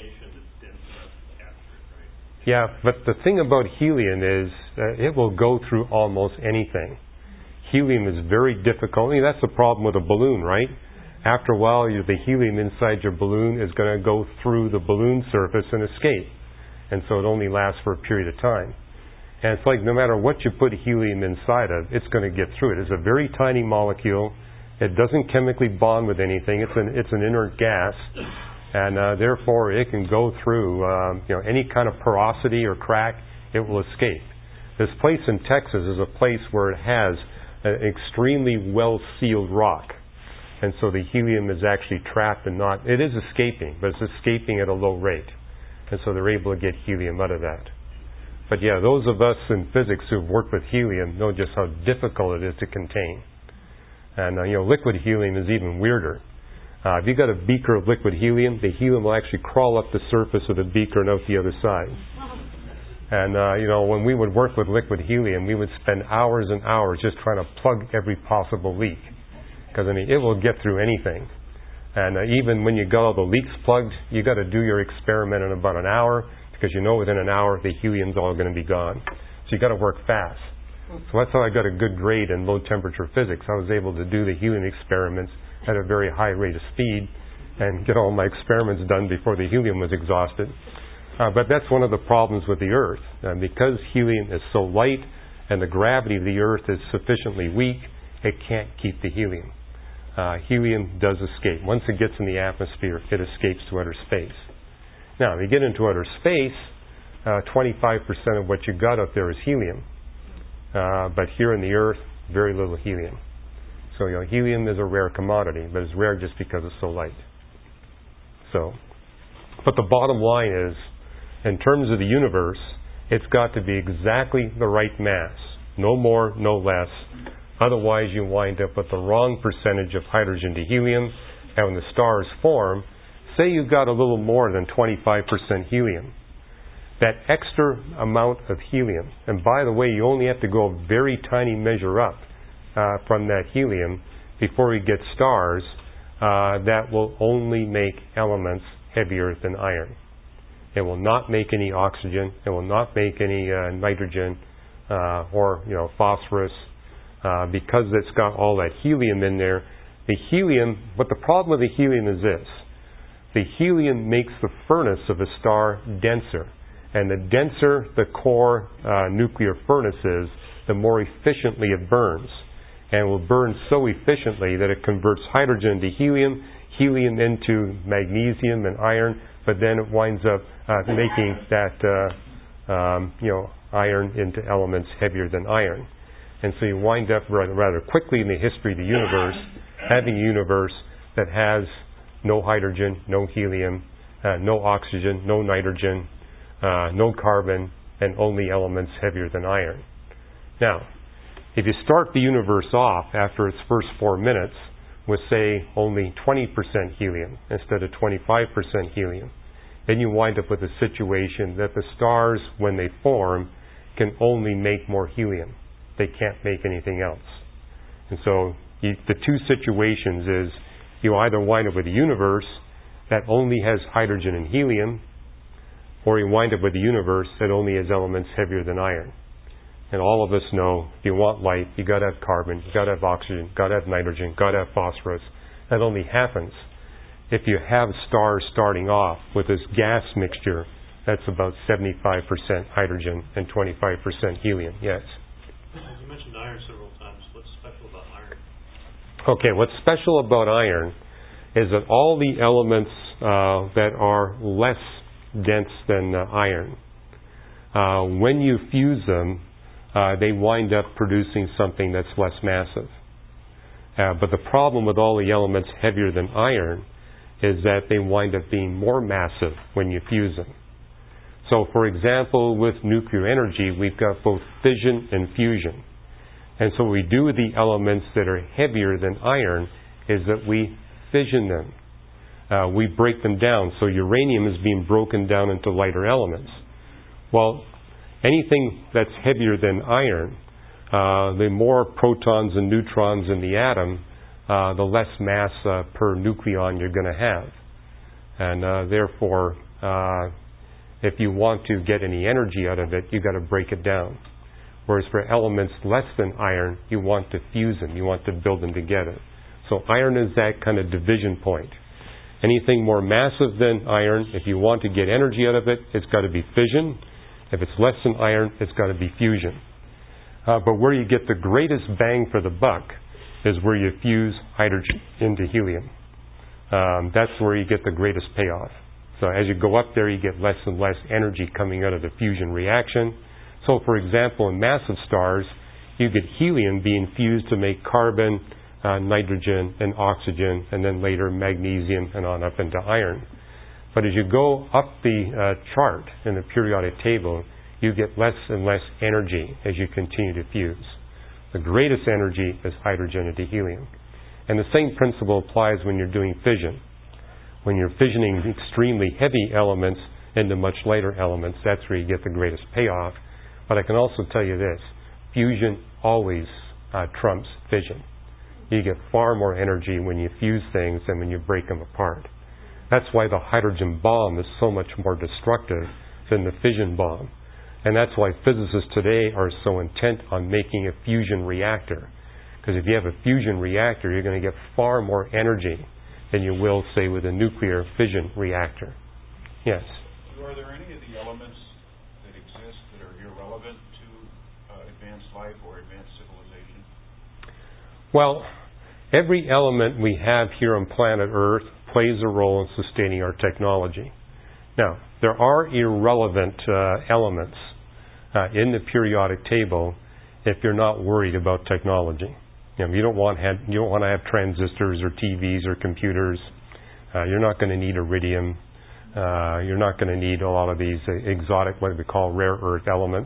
Yeah, but the thing about helium is uh, it will go through almost anything. helium is very difficult. I mean, that's the problem with a balloon, right? After a while, you, the helium inside your balloon is going to go through the balloon surface and escape. And so it only lasts for a period of time. And it's like no matter what you put helium inside of, it's going to get through it. It's a very tiny molecule. It doesn't chemically bond with anything. It's an, it's an inert gas. And uh, therefore, it can go through um, you know, any kind of porosity or crack. It will escape. This place in Texas is a place where it has an extremely well-sealed rock. And so the helium is actually trapped and not, it is escaping, but it's escaping at a low rate. And so they're able to get helium out of that. But yeah, those of us in physics who've worked with helium know just how difficult it is to contain. And uh, you know, liquid helium is even weirder. Uh, if you've got a beaker of liquid helium, the helium will actually crawl up the surface of the beaker and out the other side. And, uh, you know, when we would work with liquid helium, we would spend hours and hours just trying to plug every possible leak. Because, I mean, it will get through anything. And uh, even when you got all the leaks plugged, you got to do your experiment in about an hour, because you know within an hour the helium's all going to be gone. So you got to work fast. So that's how I got a good grade in low temperature physics. I was able to do the helium experiments at a very high rate of speed and get all my experiments done before the helium was exhausted. Uh, but that's one of the problems with the Earth. Uh, because helium is so light and the gravity of the Earth is sufficiently weak, it can't keep the helium. Uh, helium does escape. Once it gets in the atmosphere, it escapes to outer space. Now, if you get into outer space, uh, twenty-five percent of what you got up there is helium. Uh, but here in the Earth, very little helium. So, you know, helium is a rare commodity, but it's rare just because it's so light. So, but the bottom line is, in terms of the universe, it's got to be exactly the right mass. No more, no less. Otherwise, you wind up with the wrong percentage of hydrogen to helium. And when the stars form, say you've got a little more than twenty-five percent helium. That extra amount of helium, and by the way, you only have to go a very tiny measure up uh, from that helium before you get stars, uh, that will only make elements heavier than iron. It will not make any oxygen. It will not make any uh, nitrogen uh, or you know phosphorus uh, because it's got all that helium in there. The helium, but the problem with the helium is this: the helium makes the furnace of a star denser, and the denser the core uh, nuclear furnace is, the more efficiently it burns, and will burn so efficiently that it converts hydrogen to helium, helium into magnesium and iron, but then it winds up uh, making that uh, um, you know iron into elements heavier than iron. And so you wind up rather, rather quickly in the history of the universe having a universe that has no hydrogen, no helium, uh, no oxygen, no nitrogen, uh, no carbon, and only elements heavier than iron. Now, if you start the universe off after its first four minutes with, say, only twenty percent helium instead of twenty-five percent helium, then you wind up with a situation that the stars, when they form, can only make more helium. They can't make anything else. And so you, the two situations is you either wind up with a universe that only has hydrogen and helium, or you wind up with a universe that only has elements heavier than iron. And all of us know if you want light, you got to have carbon, you got to have oxygen, got to have nitrogen, got to have phosphorus. That only happens if you have stars starting off with this gas mixture that's about seventy-five percent hydrogen and twenty-five percent helium. Yes? You mentioned iron several times. What's special about iron? Okay, what's special about iron is that all the elements uh, that are less dense than uh, iron, uh, when you fuse them, uh, they wind up producing something that's less massive. Uh, but the problem with all the elements heavier than iron is that they wind up being more massive when you fuse them. So, for example, with nuclear energy, we've got both fission and fusion. And so what we do with the elements that are heavier than iron is that we fission them. Uh, we break them down. So uranium is being broken down into lighter elements. Well, anything that's heavier than iron, uh, the more protons and neutrons in the atom, uh, the less mass uh, per nucleon you're going to have. And uh, therefore, uh, if you want to get any energy out of it, you've got to break it down. Whereas for elements less than iron, you want to fuse them. You want to build them together. So iron is that kind of division point. Anything more massive than iron, if you want to get energy out of it, it's got to be fission. If it's less than iron, it's got to be fusion. Uh, but where you get the greatest bang for the buck is where you fuse hydrogen into helium. Um, that's where you get the greatest payoff. So as you go up there, you get less and less energy coming out of the fusion reaction. So for example, in massive stars, you get helium being fused to make carbon, uh, nitrogen, and oxygen, and then later magnesium and on up into iron. But as you go up the uh, chart in the periodic table, you get less and less energy as you continue to fuse. The greatest energy is hydrogen into helium. And the same principle applies when you're doing fission. When you're fissioning extremely heavy elements into much lighter elements, that's where you get the greatest payoff. But I can also tell you this, fusion always uh, trumps fission. You get far more energy when you fuse things than when you break them apart. That's why the hydrogen bomb is so much more destructive than the fission bomb. And that's why physicists today are so intent on making a fusion reactor. Because if you have a fusion reactor, you're going to get far more energy than you will, say, with a nuclear fission reactor. Yes? Are there any of the elements that exist that are irrelevant to uh, advanced life or advanced civilization? Well, every element we have here on planet Earth plays a role in sustaining our technology. Now, there are irrelevant uh, elements uh, in the periodic table if you're not worried about technology. You know, you don't want have, you don't want to have transistors or T Vs or computers. Uh, you're not going to need iridium. Uh, you're not going to need a lot of these exotic, what we call rare earth elements.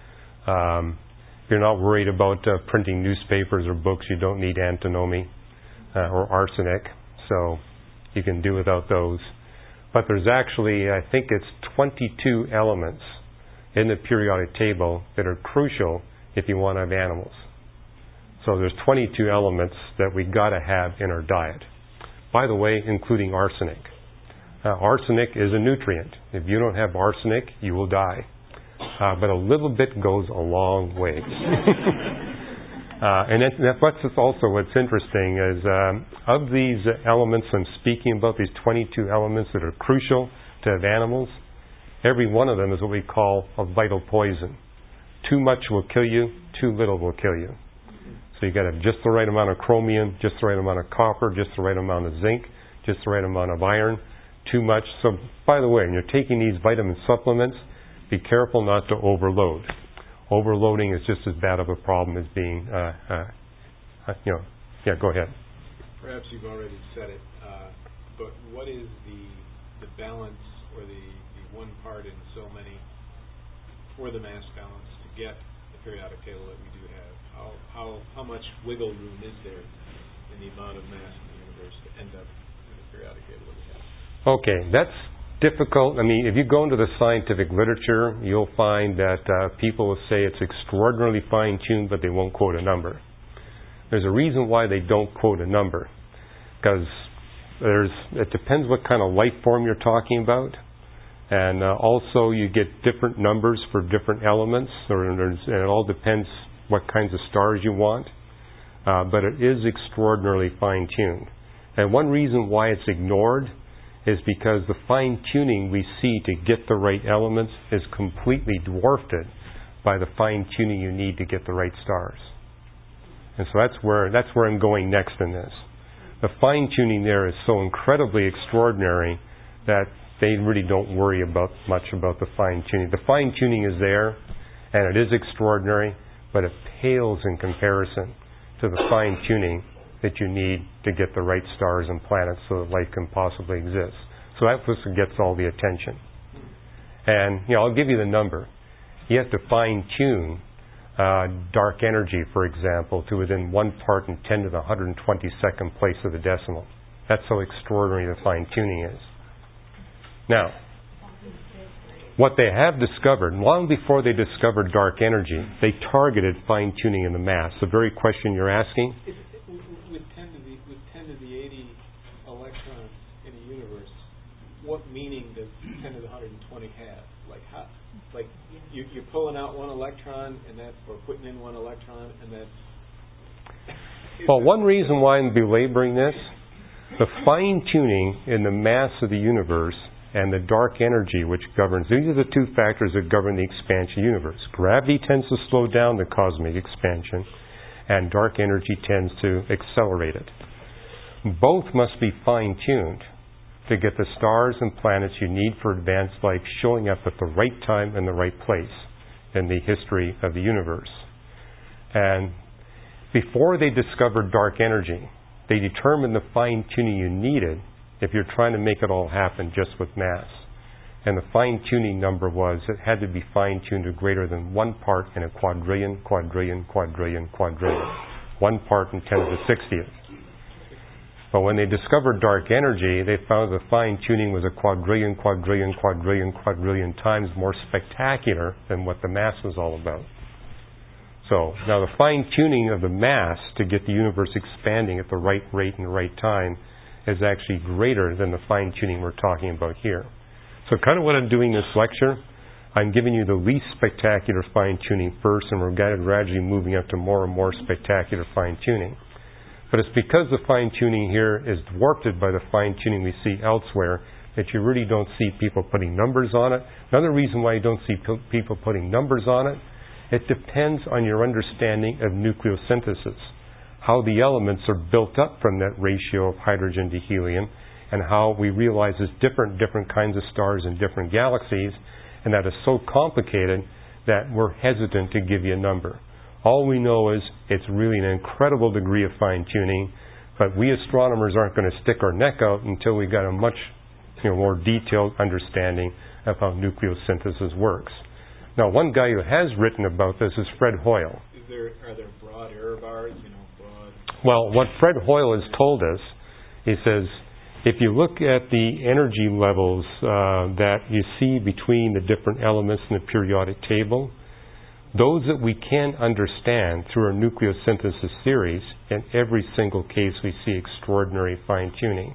Um, if you're not worried about uh, printing newspapers or books, you don't need antimony uh, or arsenic. So you can do without those. But there's actually, I think it's twenty-two elements in the periodic table that are crucial if you want to have animals. So there's twenty-two elements that we got to have in our diet. By the way, including arsenic. Uh, arsenic is a nutrient. If you don't have arsenic, you will die. Uh, but a little bit goes a long way. uh, and it, that's also what's interesting is um, of these elements I'm speaking about, these twenty-two elements that are crucial to have animals, every one of them is what we call a vital poison. Too much will kill you, too little will kill you. So you got to have just the right amount of chromium, just the right amount of copper, just the right amount of zinc, just the right amount of iron. Too much. So, by the way, when you're taking these vitamin supplements, be careful not to overload. Overloading is just as bad of a problem as being, uh, uh, you know, yeah, go ahead. Perhaps you've already said it, uh, but what is the the balance or the, the one part in so many for the mass balance to get the periodic table that we do have? How how how much wiggle room is there in the amount of mass in the universe to end up in the periodic table that we have? Okay, that's difficult. I mean, if you go into the scientific literature, you'll find that uh, people will say it's extraordinarily fine-tuned, but they won't quote a number. There's a reason why they don't quote a number, because there's it depends what kind of life form you're talking about, and uh, also you get different numbers for different elements, or and it all depends what kinds of stars you want. Uh, but it is extraordinarily fine-tuned, and one reason why it's ignored is because the fine-tuning we see to get the right elements is completely dwarfed by the fine-tuning you need to get the right stars. And so that's where that's where I'm going next in this. The fine-tuning there is so incredibly extraordinary that they really don't worry about much about the fine-tuning. The fine-tuning is there, and it is extraordinary, but it pales in comparison to the fine-tuning that you need to get the right stars and planets so that life can possibly exist. So that was what gets all the attention. And, you know, I'll give you the number. You have to fine-tune uh, dark energy, for example, to within one part in ten to the one hundred twenty-second place of the decimal. That's how extraordinary the fine-tuning is. Now, what they have discovered, long before they discovered dark energy, they targeted fine-tuning in the mass. The very question you're asking? With ten to the with ten to the eighty electrons in a universe, what meaning does ten to the one hundred twenty have? Like how, like you, you're pulling out one electron and that, or putting in one electron and that's. Well, one reason why I'm belaboring this, the fine-tuning in the mass of the universe and the dark energy which governs, these are the two factors that govern the expansion universe. Gravity tends to slow down the cosmic expansion, and dark energy tends to accelerate it. Both must be fine-tuned to get the stars and planets you need for advanced life showing up at the right time and the right place in the history of the universe. And before they discovered dark energy, they determined the fine-tuning you needed if you're trying to make it all happen just with mass. And the fine-tuning number was it had to be fine-tuned to greater than one part in a quadrillion, quadrillion, quadrillion, quadrillion. One part in ten to the sixtieth. But when they discovered dark energy, they found the fine-tuning was a quadrillion, quadrillion, quadrillion, quadrillion times more spectacular than what the mass was all about. So, now the fine-tuning of the mass to get the universe expanding at the right rate and the right time is actually greater than the fine-tuning we're talking about here. So kind of what I'm doing this lecture, I'm giving you the least spectacular fine-tuning first, and we're gradually moving up to more and more spectacular fine-tuning. But it's because the fine-tuning here is dwarfed by the fine-tuning we see elsewhere that you really don't see people putting numbers on it. Another reason why you don't see p- people putting numbers on it, it depends on your understanding of nucleosynthesis, how the elements are built up from that ratio of hydrogen to helium, and how we realize there's different different kinds of stars in different galaxies, and that is so complicated that we're hesitant to give you a number. All we know is it's really an incredible degree of fine-tuning, but we astronomers aren't going to stick our neck out until we got a much you know, more detailed understanding of how nucleosynthesis works. Now, one guy who has written about this is Fred Hoyle. Is there, are there broad error bars, you know, broad... Well, what Fred Hoyle has told us, he says, if you look at the energy levels uh, that you see between the different elements in the periodic table, those that we can understand through our nucleosynthesis theories, in every single case we see extraordinary fine-tuning.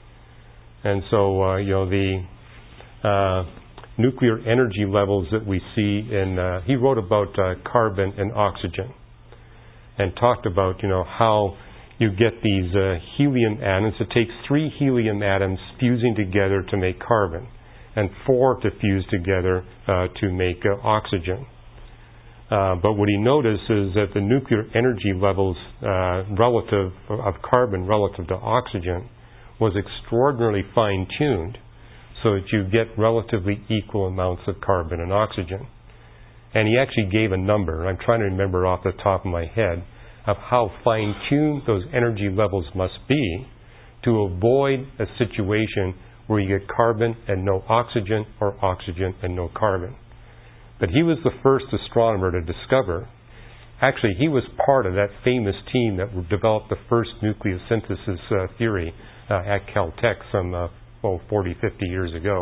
And so, uh, you know, the uh, nuclear energy levels that we see in, uh, he wrote about uh, carbon and oxygen and talked about, you know, how you get these uh, helium atoms. It takes three helium atoms fusing together to make carbon and four to fuse together uh, to make uh, oxygen. Uh, but what he noticed is that the nuclear energy levels uh, relative of carbon relative to oxygen was extraordinarily fine-tuned so that you get relatively equal amounts of carbon and oxygen. And he actually gave a number, I'm trying to remember off the top of my head, of how fine-tuned those energy levels must be to avoid a situation where you get carbon and no oxygen or oxygen and no carbon. But he was the first astronomer to discover, actually he was part of that famous team that developed the first nucleosynthesis uh, theory uh, at Caltech some uh, oh, forty, fifty years ago.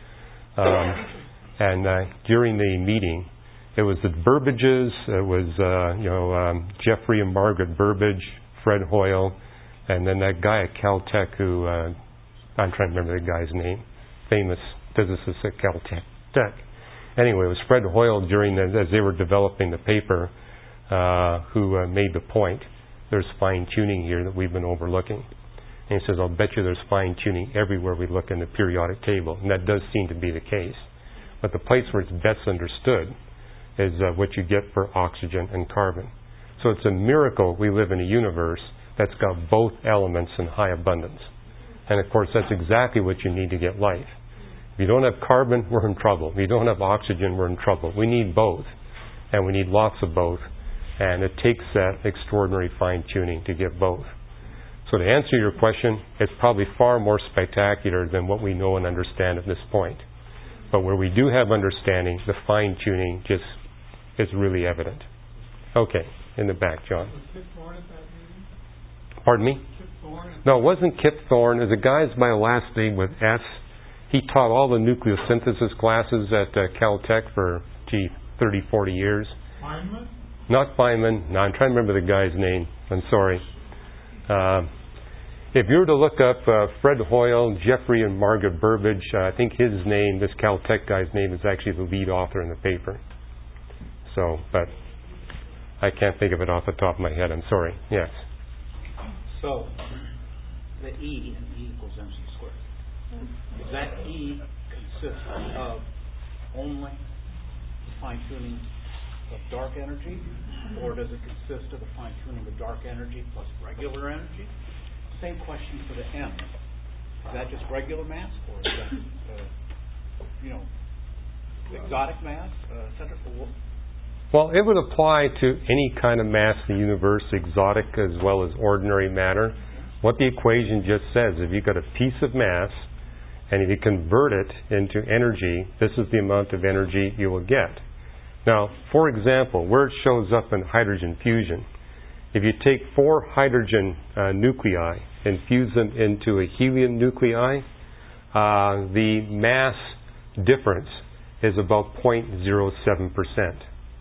Um, and uh, during the meeting, it was the Burbages, it was uh, you know um, Jeffrey and Margaret Burbage, Fred Hoyle, and then that guy at Caltech who, uh, I'm trying to remember the guy's name, famous physicist at Caltech. Tech. Anyway, it was Fred Hoyle during the, as they were developing the paper uh, who uh, made the point, there's fine-tuning here that we've been overlooking. And he says, I'll bet you there's fine-tuning everywhere we look in the periodic table. And that does seem to be the case. But the place where it's best understood is uh, what you get for oxygen and carbon. So it's a miracle we live in a universe that's got both elements in high abundance. And of course, that's exactly what you need to get life. If you don't have carbon, we're in trouble. If you don't have oxygen, we're in trouble. We need both. And we need lots of both. And it takes that extraordinary fine-tuning to get both. So to answer your question, it's probably far more spectacular than what we know and understand at this point. But where we do have understanding, the fine-tuning just is really evident. Okay, in the back, John. Was Kip Thorne at that meeting? Pardon me? Kip Thorne? No, it wasn't Kip Thorne. It was a guy's by a last name with S. He taught all the nucleosynthesis classes at uh, Caltech for, gee, thirty, forty years. Feynman? Not Feynman. No, I'm trying to remember the guy's name. I'm sorry. Uh, If you were to look up uh, Fred Hoyle, Jeffrey and Margaret Burbage, uh, I think his name, this Caltech guy's name, is actually the lead author in the paper. So, but I can't think of it off the top of my head. I'm sorry. Yes. So, the E in E equals mc squared. Does that E consist of only fine-tuning of dark energy, or does it consist of the fine-tuning of dark energy plus regular energy? Same question for the M. Is that just regular mass, or is that, uh, you know, exotic mass, uh, et cetera? Well, it would apply to any kind of mass in the universe, exotic as well as ordinary matter. What the equation just says, if you've got a piece of mass, and if you convert it into energy, this is the amount of energy you will get. Now, for example, where it shows up in hydrogen fusion, if you take four hydrogen uh, nuclei and fuse them into a helium nuclei, uh, the mass difference is about zero point zero seven percent.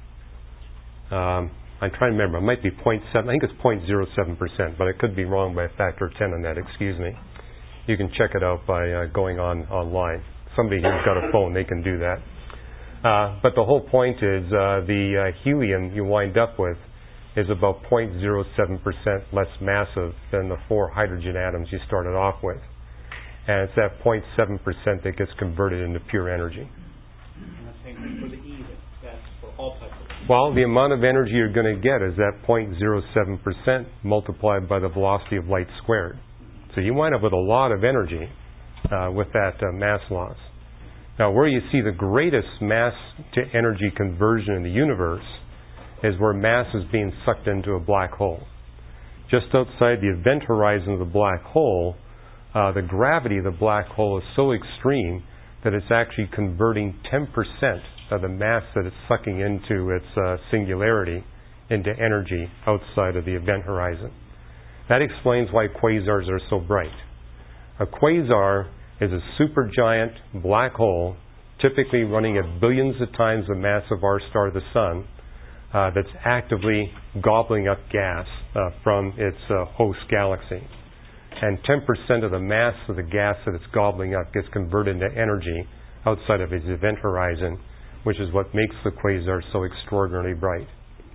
Um, I'm trying to remember. It might be zero point seven. I think it's zero point zero seven percent, but I could be wrong by a factor of ten on that. Excuse me. You can check it out by uh, going on online. Somebody who's got a phone, they can do that. Uh, but the whole point is uh, the uh, helium you wind up with is about zero point zero seven percent less massive than the four hydrogen atoms you started off with. And it's that zero point seven percent that gets converted into pure energy. And the same thing for the E, that's for all types of. Well, the amount of energy you're going to get is that zero point zero seven percent multiplied by the velocity of light squared. So you wind up with a lot of energy uh, with that uh, mass loss. Now, where you see the greatest mass to energy conversion in the universe is where mass is being sucked into a black hole. Just outside the event horizon of the black hole, uh, the gravity of the black hole is so extreme that it's actually converting ten percent of the mass that it's sucking into its uh, singularity into energy outside of the event horizon. That explains why quasars are so bright. A quasar is a supergiant black hole, typically running at billions of times the mass of our star, the Sun, uh, that's actively gobbling up gas uh, from its uh, host galaxy. And ten percent of the mass of the gas that it's gobbling up gets converted into energy outside of its event horizon, which is what makes the quasar so extraordinarily bright.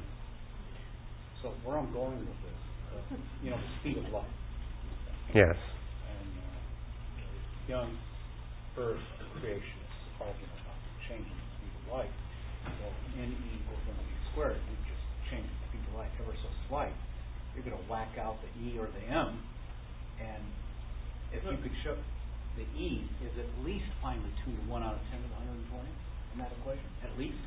So where I'm going with this, uh, you know, the speed of light. Yes. And uh, young Earth creationists arguing about changing the speed of light. Well, n e equals mc squared. We just change the speed of light ever so slight. You're going to whack out the E or the M. And if you could show the E is at least finely tuned to one out of ten to the one hundred twenty in that equation, at least.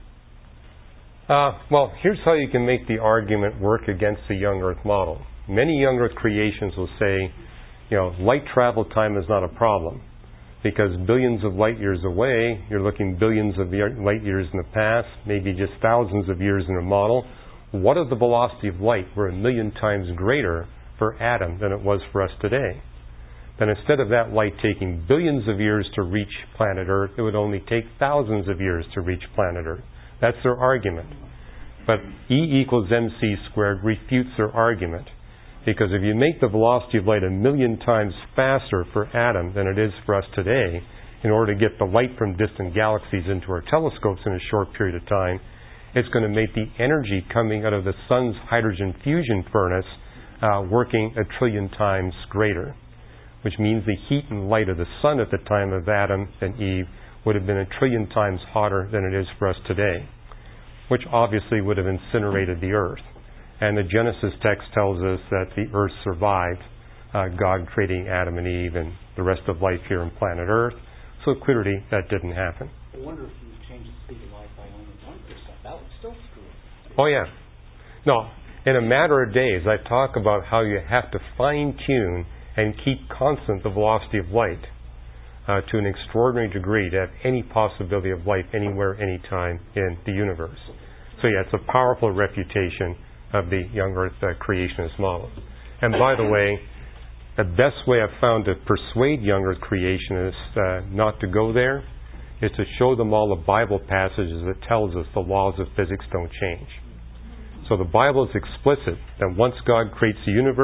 Uh, well, here's how you can make the argument work against the young Earth model. Many young Earth creations will say, you know, light travel time is not a problem because billions of light years away, you're looking billions of light years in the past, maybe just thousands of years in a model. What if the velocity of light were a million times greater for Adam than it was for us today? Then instead of that light taking billions of years to reach planet Earth, it would only take thousands of years to reach planet Earth. That's their argument. But E equals mc squared refutes their argument. Because if you make the velocity of light a million times faster for Adam than it is for us today, in order to get the light from distant galaxies into our telescopes in a short period of time, it's going to make the energy coming out of the Sun's hydrogen fusion furnace uh, working a trillion times greater. Which means the heat and light of the Sun at the time of Adam and Eve would have been a trillion times hotter than it is for us today, which obviously would have incinerated the Earth. And the Genesis text tells us that the Earth survived, uh, God creating Adam and Eve and the rest of life here on planet Earth. So clearly that didn't happen. I wonder if you change the speed of light by only one percent. That would still screw it. Oh, yeah. No, in a matter of days, I talk about how you have to fine-tune and keep constant the velocity of light uh, to an extraordinary degree to have any possibility of life anywhere, anytime in the universe. So yeah, it's a powerful refutation of the young Earth uh, creationist model. And by the way, the best way I've found to persuade young Earth creationists uh, not to go there is to show them all the Bible passages that tells us the laws of physics don't change. So the Bible is explicit that once God creates the universe,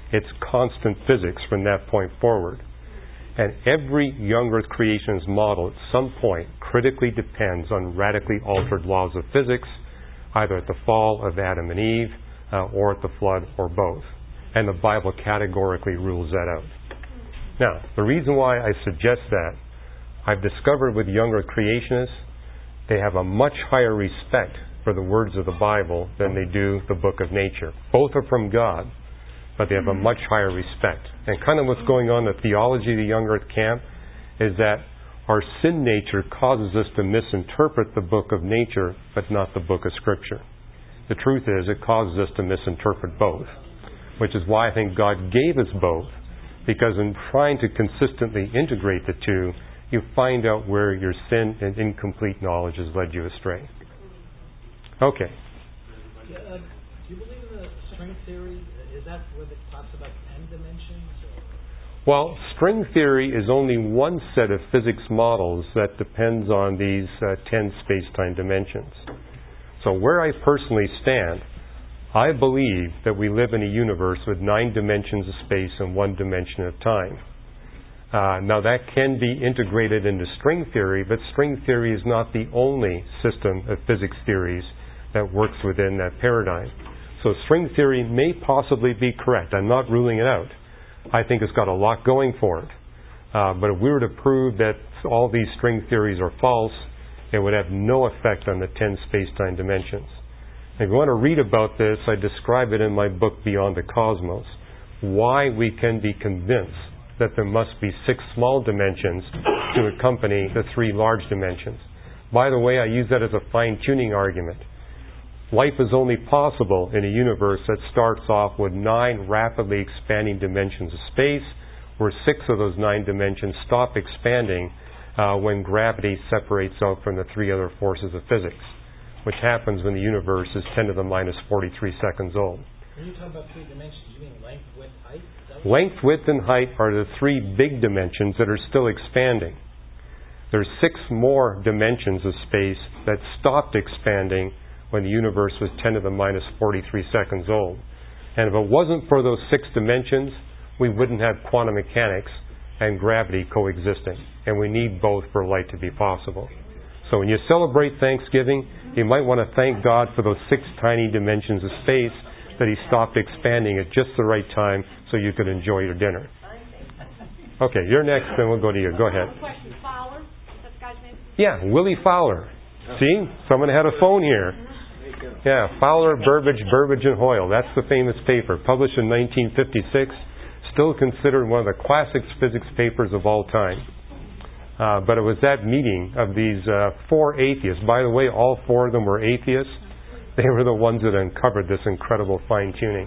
It's constant physics from that point forward. And every young Earth creationist model at some point critically depends on radically altered laws of physics, either at the fall of Adam and Eve uh, or at the flood or both. And the Bible categorically rules that out. Now, the reason why I suggest that, I've discovered with young Earth creationists, they have a much higher respect for the words of the Bible than they do the book of nature. Both are from God, but they have a much higher respect. And kind of what's going on in the theology of the young Earth camp is that our sin nature causes us to misinterpret the book of nature, but not the book of Scripture. The truth is, it causes us to misinterpret both, which is why I think God gave us both, because in trying to consistently integrate the two, you find out where your sin and incomplete knowledge has led you astray. Okay. Yeah, uh, do you believe in the string theory? Is that where it talks about ten dimensions? Or? Well, string theory is only one set of physics models that depends on these uh, ten space-time dimensions. So where I personally stand, I believe that we live in a universe with nine dimensions of space and one dimension of time. Uh, now that can be integrated into string theory, but string theory is not the only system of physics theories that works within that paradigm. So string theory may possibly be correct. I'm not ruling it out. I think it's got a lot going for it. Uh, but if we were to prove that all these string theories are false, it would have no effect on the ten space-time dimensions. If you want to read about this, I describe it in my book, Beyond the Cosmos, why we can be convinced that there must be six small dimensions to accompany the three large dimensions. By the way, I use that as a fine-tuning argument. Life is only possible in a universe that starts off with nine rapidly expanding dimensions of space, where six of those nine dimensions stop expanding uh, when gravity separates out from the three other forces of physics, which happens when the universe is ten to the minus forty-three seconds old. When you talk about three dimensions, you mean length, width, height? Length, width, and height are the three big dimensions that are still expanding. There's six more dimensions of space that stopped expanding when the universe was ten to the minus forty-three seconds old. And if it wasn't for those six dimensions, we wouldn't have quantum mechanics and gravity coexisting. And we need both for light to be possible. So when you celebrate Thanksgiving, you might want to thank God for those six tiny dimensions of space that He stopped expanding at just the right time so you could enjoy your dinner. Okay, you're next, then we'll go to you. Go ahead. Question, Fowler? Is that the guy's name? Yeah, Willie Fowler. See? Someone had a phone here. Yeah, Fowler, Burbage, Burbage and Hoyle. That's the famous paper, published in nineteen fifty-six. Still considered one of the classic physics papers of all time. Uh, but it was that meeting of these uh, four atheists. By the way, all four of them were atheists. They were the ones that uncovered this incredible fine-tuning.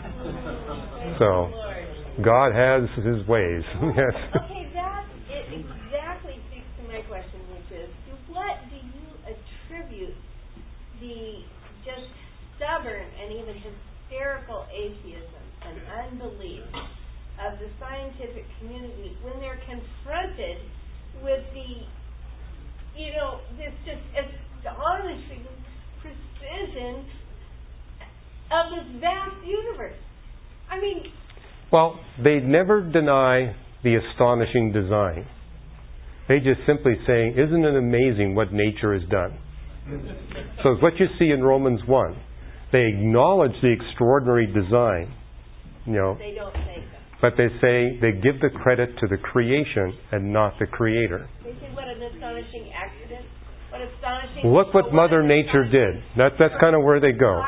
So, God has His ways. Yes. Okay, that it exactly speaks to my question, which is, to what do you attribute the just stubborn and even hysterical atheism and unbelief of the scientific community when they're confronted with the, you know, this just astonishing precision of this vast universe? I mean... Well, they never deny the astonishing design. They just simply say, isn't it amazing what nature has done? So it's what you see in Romans one. They acknowledge the extraordinary design, you know, they don't say so. But they say they give the credit to the creation and not the creator. They say, what an astonishing accident. What astonishing... Look what Mother Nature did. That, that's kind of where they go.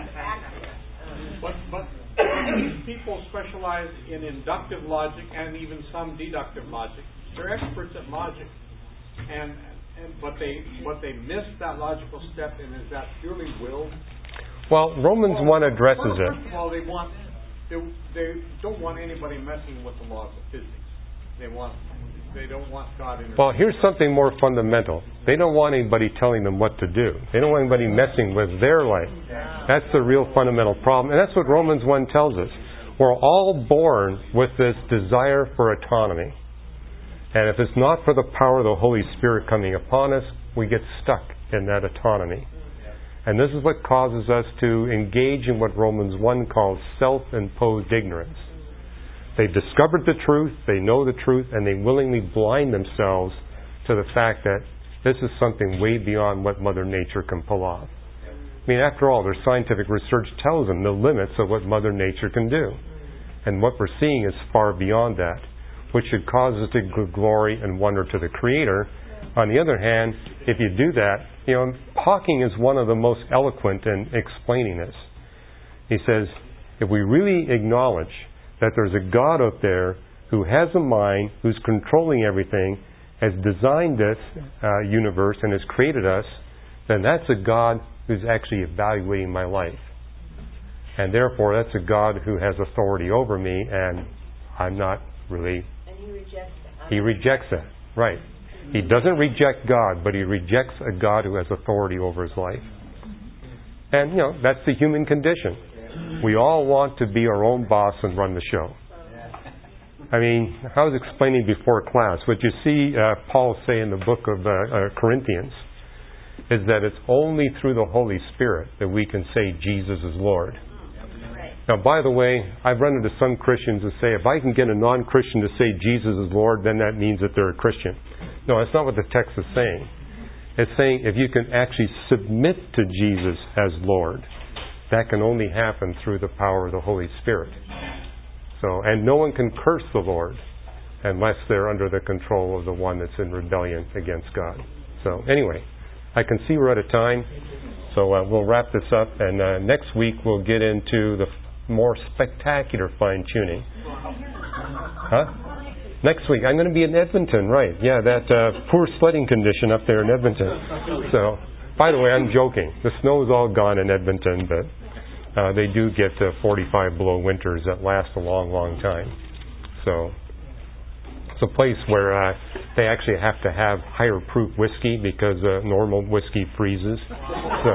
But, but people specialize in inductive logic and even some deductive logic. They're experts at logic, and, and but they but they miss that logical step. And is that purely will? Well, Romans well, one addresses first, it. First of all, they want they, they don't want anybody messing with the laws of physics. They want they don't want God in. Well, here's something more fundamental. They don't want anybody telling them what to do. They don't want anybody messing with their life. That's the real fundamental problem. And that's what Romans one tells us. We're all born with this desire for autonomy. And if it's not for the power of the Holy Spirit coming upon us, we get stuck in that autonomy. And this is what causes us to engage in what Romans one calls self-imposed ignorance. They've discovered the truth, they know the truth, and they willingly blind themselves to the fact that this is something way beyond what Mother Nature can pull off. I mean, after all, their scientific research tells them the limits of what Mother Nature can do. And what we're seeing is far beyond that, which should cause us to give glory and wonder to the Creator. On the other hand, if you do that, you know, Hawking is one of the most eloquent in explaining this. He says, if we really acknowledge that there's a God out there who has a mind, who's controlling everything, has designed this uh, universe and has created us, then that's a God who's actually evaluating my life. And therefore, that's a God who has authority over me, and I'm not really... And he rejects that. He rejects that, right. He doesn't reject God, but he rejects a God who has authority over his life. And, you know, that's the human condition. We all want to be our own boss and run the show. I mean, I was explaining before class, what you see uh, Paul say in the book of uh, uh, Corinthians is that it's only through the Holy Spirit that we can say Jesus is Lord. Now, by the way, I've run into some Christians who say, if I can get a non-Christian to say Jesus is Lord, then that means that they're a Christian. No, that's not what the text is saying. It's saying if you can actually submit to Jesus as Lord, that can only happen through the power of the Holy Spirit. So, and no one can curse the Lord unless they're under the control of the one that's in rebellion against God. So, anyway, I can see we're out of time, so uh, we'll wrap this up, and uh, next week we'll get into the more spectacular fine-tuning. Huh? Next week, I'm going to be in Edmonton, right. Yeah, that uh, poor sledding condition up there in Edmonton. So, by the way, I'm joking. The snow's all gone in Edmonton, but uh, they do get uh, forty-five below winters that last a long, long time. So, it's a place where uh, they actually have to have higher proof whiskey because uh, normal whiskey freezes. So,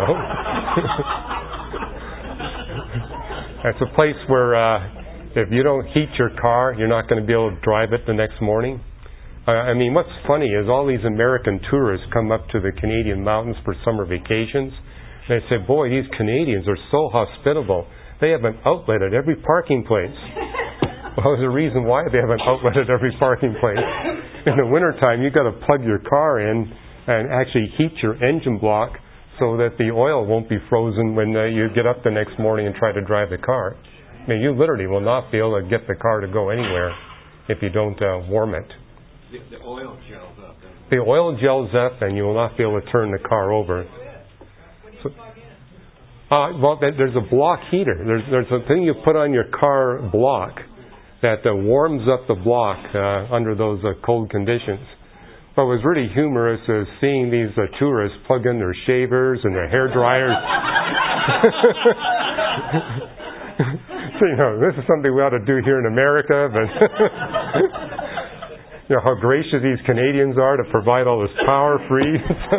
it's a place where uh, if you don't heat your car, you're not going to be able to drive it the next morning. Uh, I mean, what's funny is all these American tourists come up to the Canadian mountains for summer vacations. They say, boy, these Canadians are so hospitable. They have an outlet at every parking place. Well, there's a reason why they have an outlet at every parking place. In the wintertime, you've got to plug your car in and actually heat your engine block so that the oil won't be frozen when uh, you get up the next morning and try to drive the car. I mean, you literally will not be able to get the car to go anywhere if you don't uh, warm it. The, the oil gels up. The oil gels up and you will not be able to turn the car over. So, uh, well, there's a block heater. There's there's a thing you put on your car block that uh, warms up the block uh, under those uh, cold conditions. What was really humorous is seeing these uh, tourists plug in their shavers and their hair dryers. So, you know, this is something we ought to do here in America, but you know how gracious these Canadians are to provide all this power free.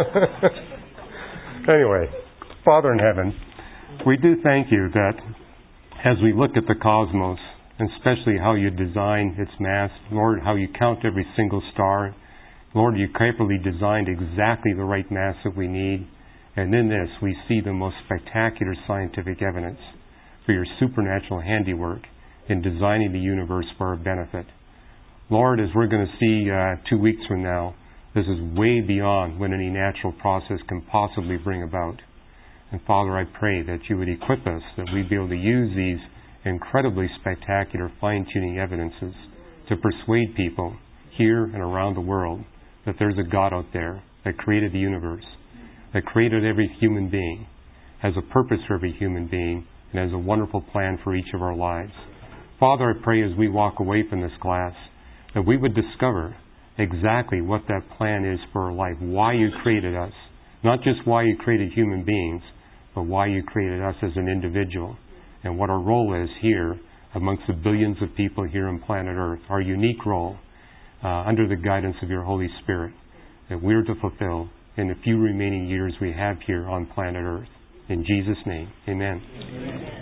Anyway, Father in heaven, we do thank you that as we look at the cosmos, and especially how you design its mass, Lord, how you count every single star, Lord, you carefully designed exactly the right mass that we need, and in this we see the most spectacular scientific evidence for your supernatural handiwork in designing the universe for our benefit. Lord, as we're going to see uh, two weeks from now, this is way beyond what any natural process can possibly bring about. And Father, I pray that you would equip us, that we'd be able to use these incredibly spectacular fine-tuning evidences to persuade people here and around the world that there's a God out there that created the universe, that created every human being, has a purpose for every human being, and has a wonderful plan for each of our lives. Father, I pray as we walk away from this class that we would discover exactly what that plan is for our life, why you created us, not just why you created human beings, but why you created us as an individual, and what our role is here amongst the billions of people here on planet Earth, our unique role uh, under the guidance of your Holy Spirit that we're to fulfill in the few remaining years we have here on planet Earth. In Jesus' name, amen. Amen.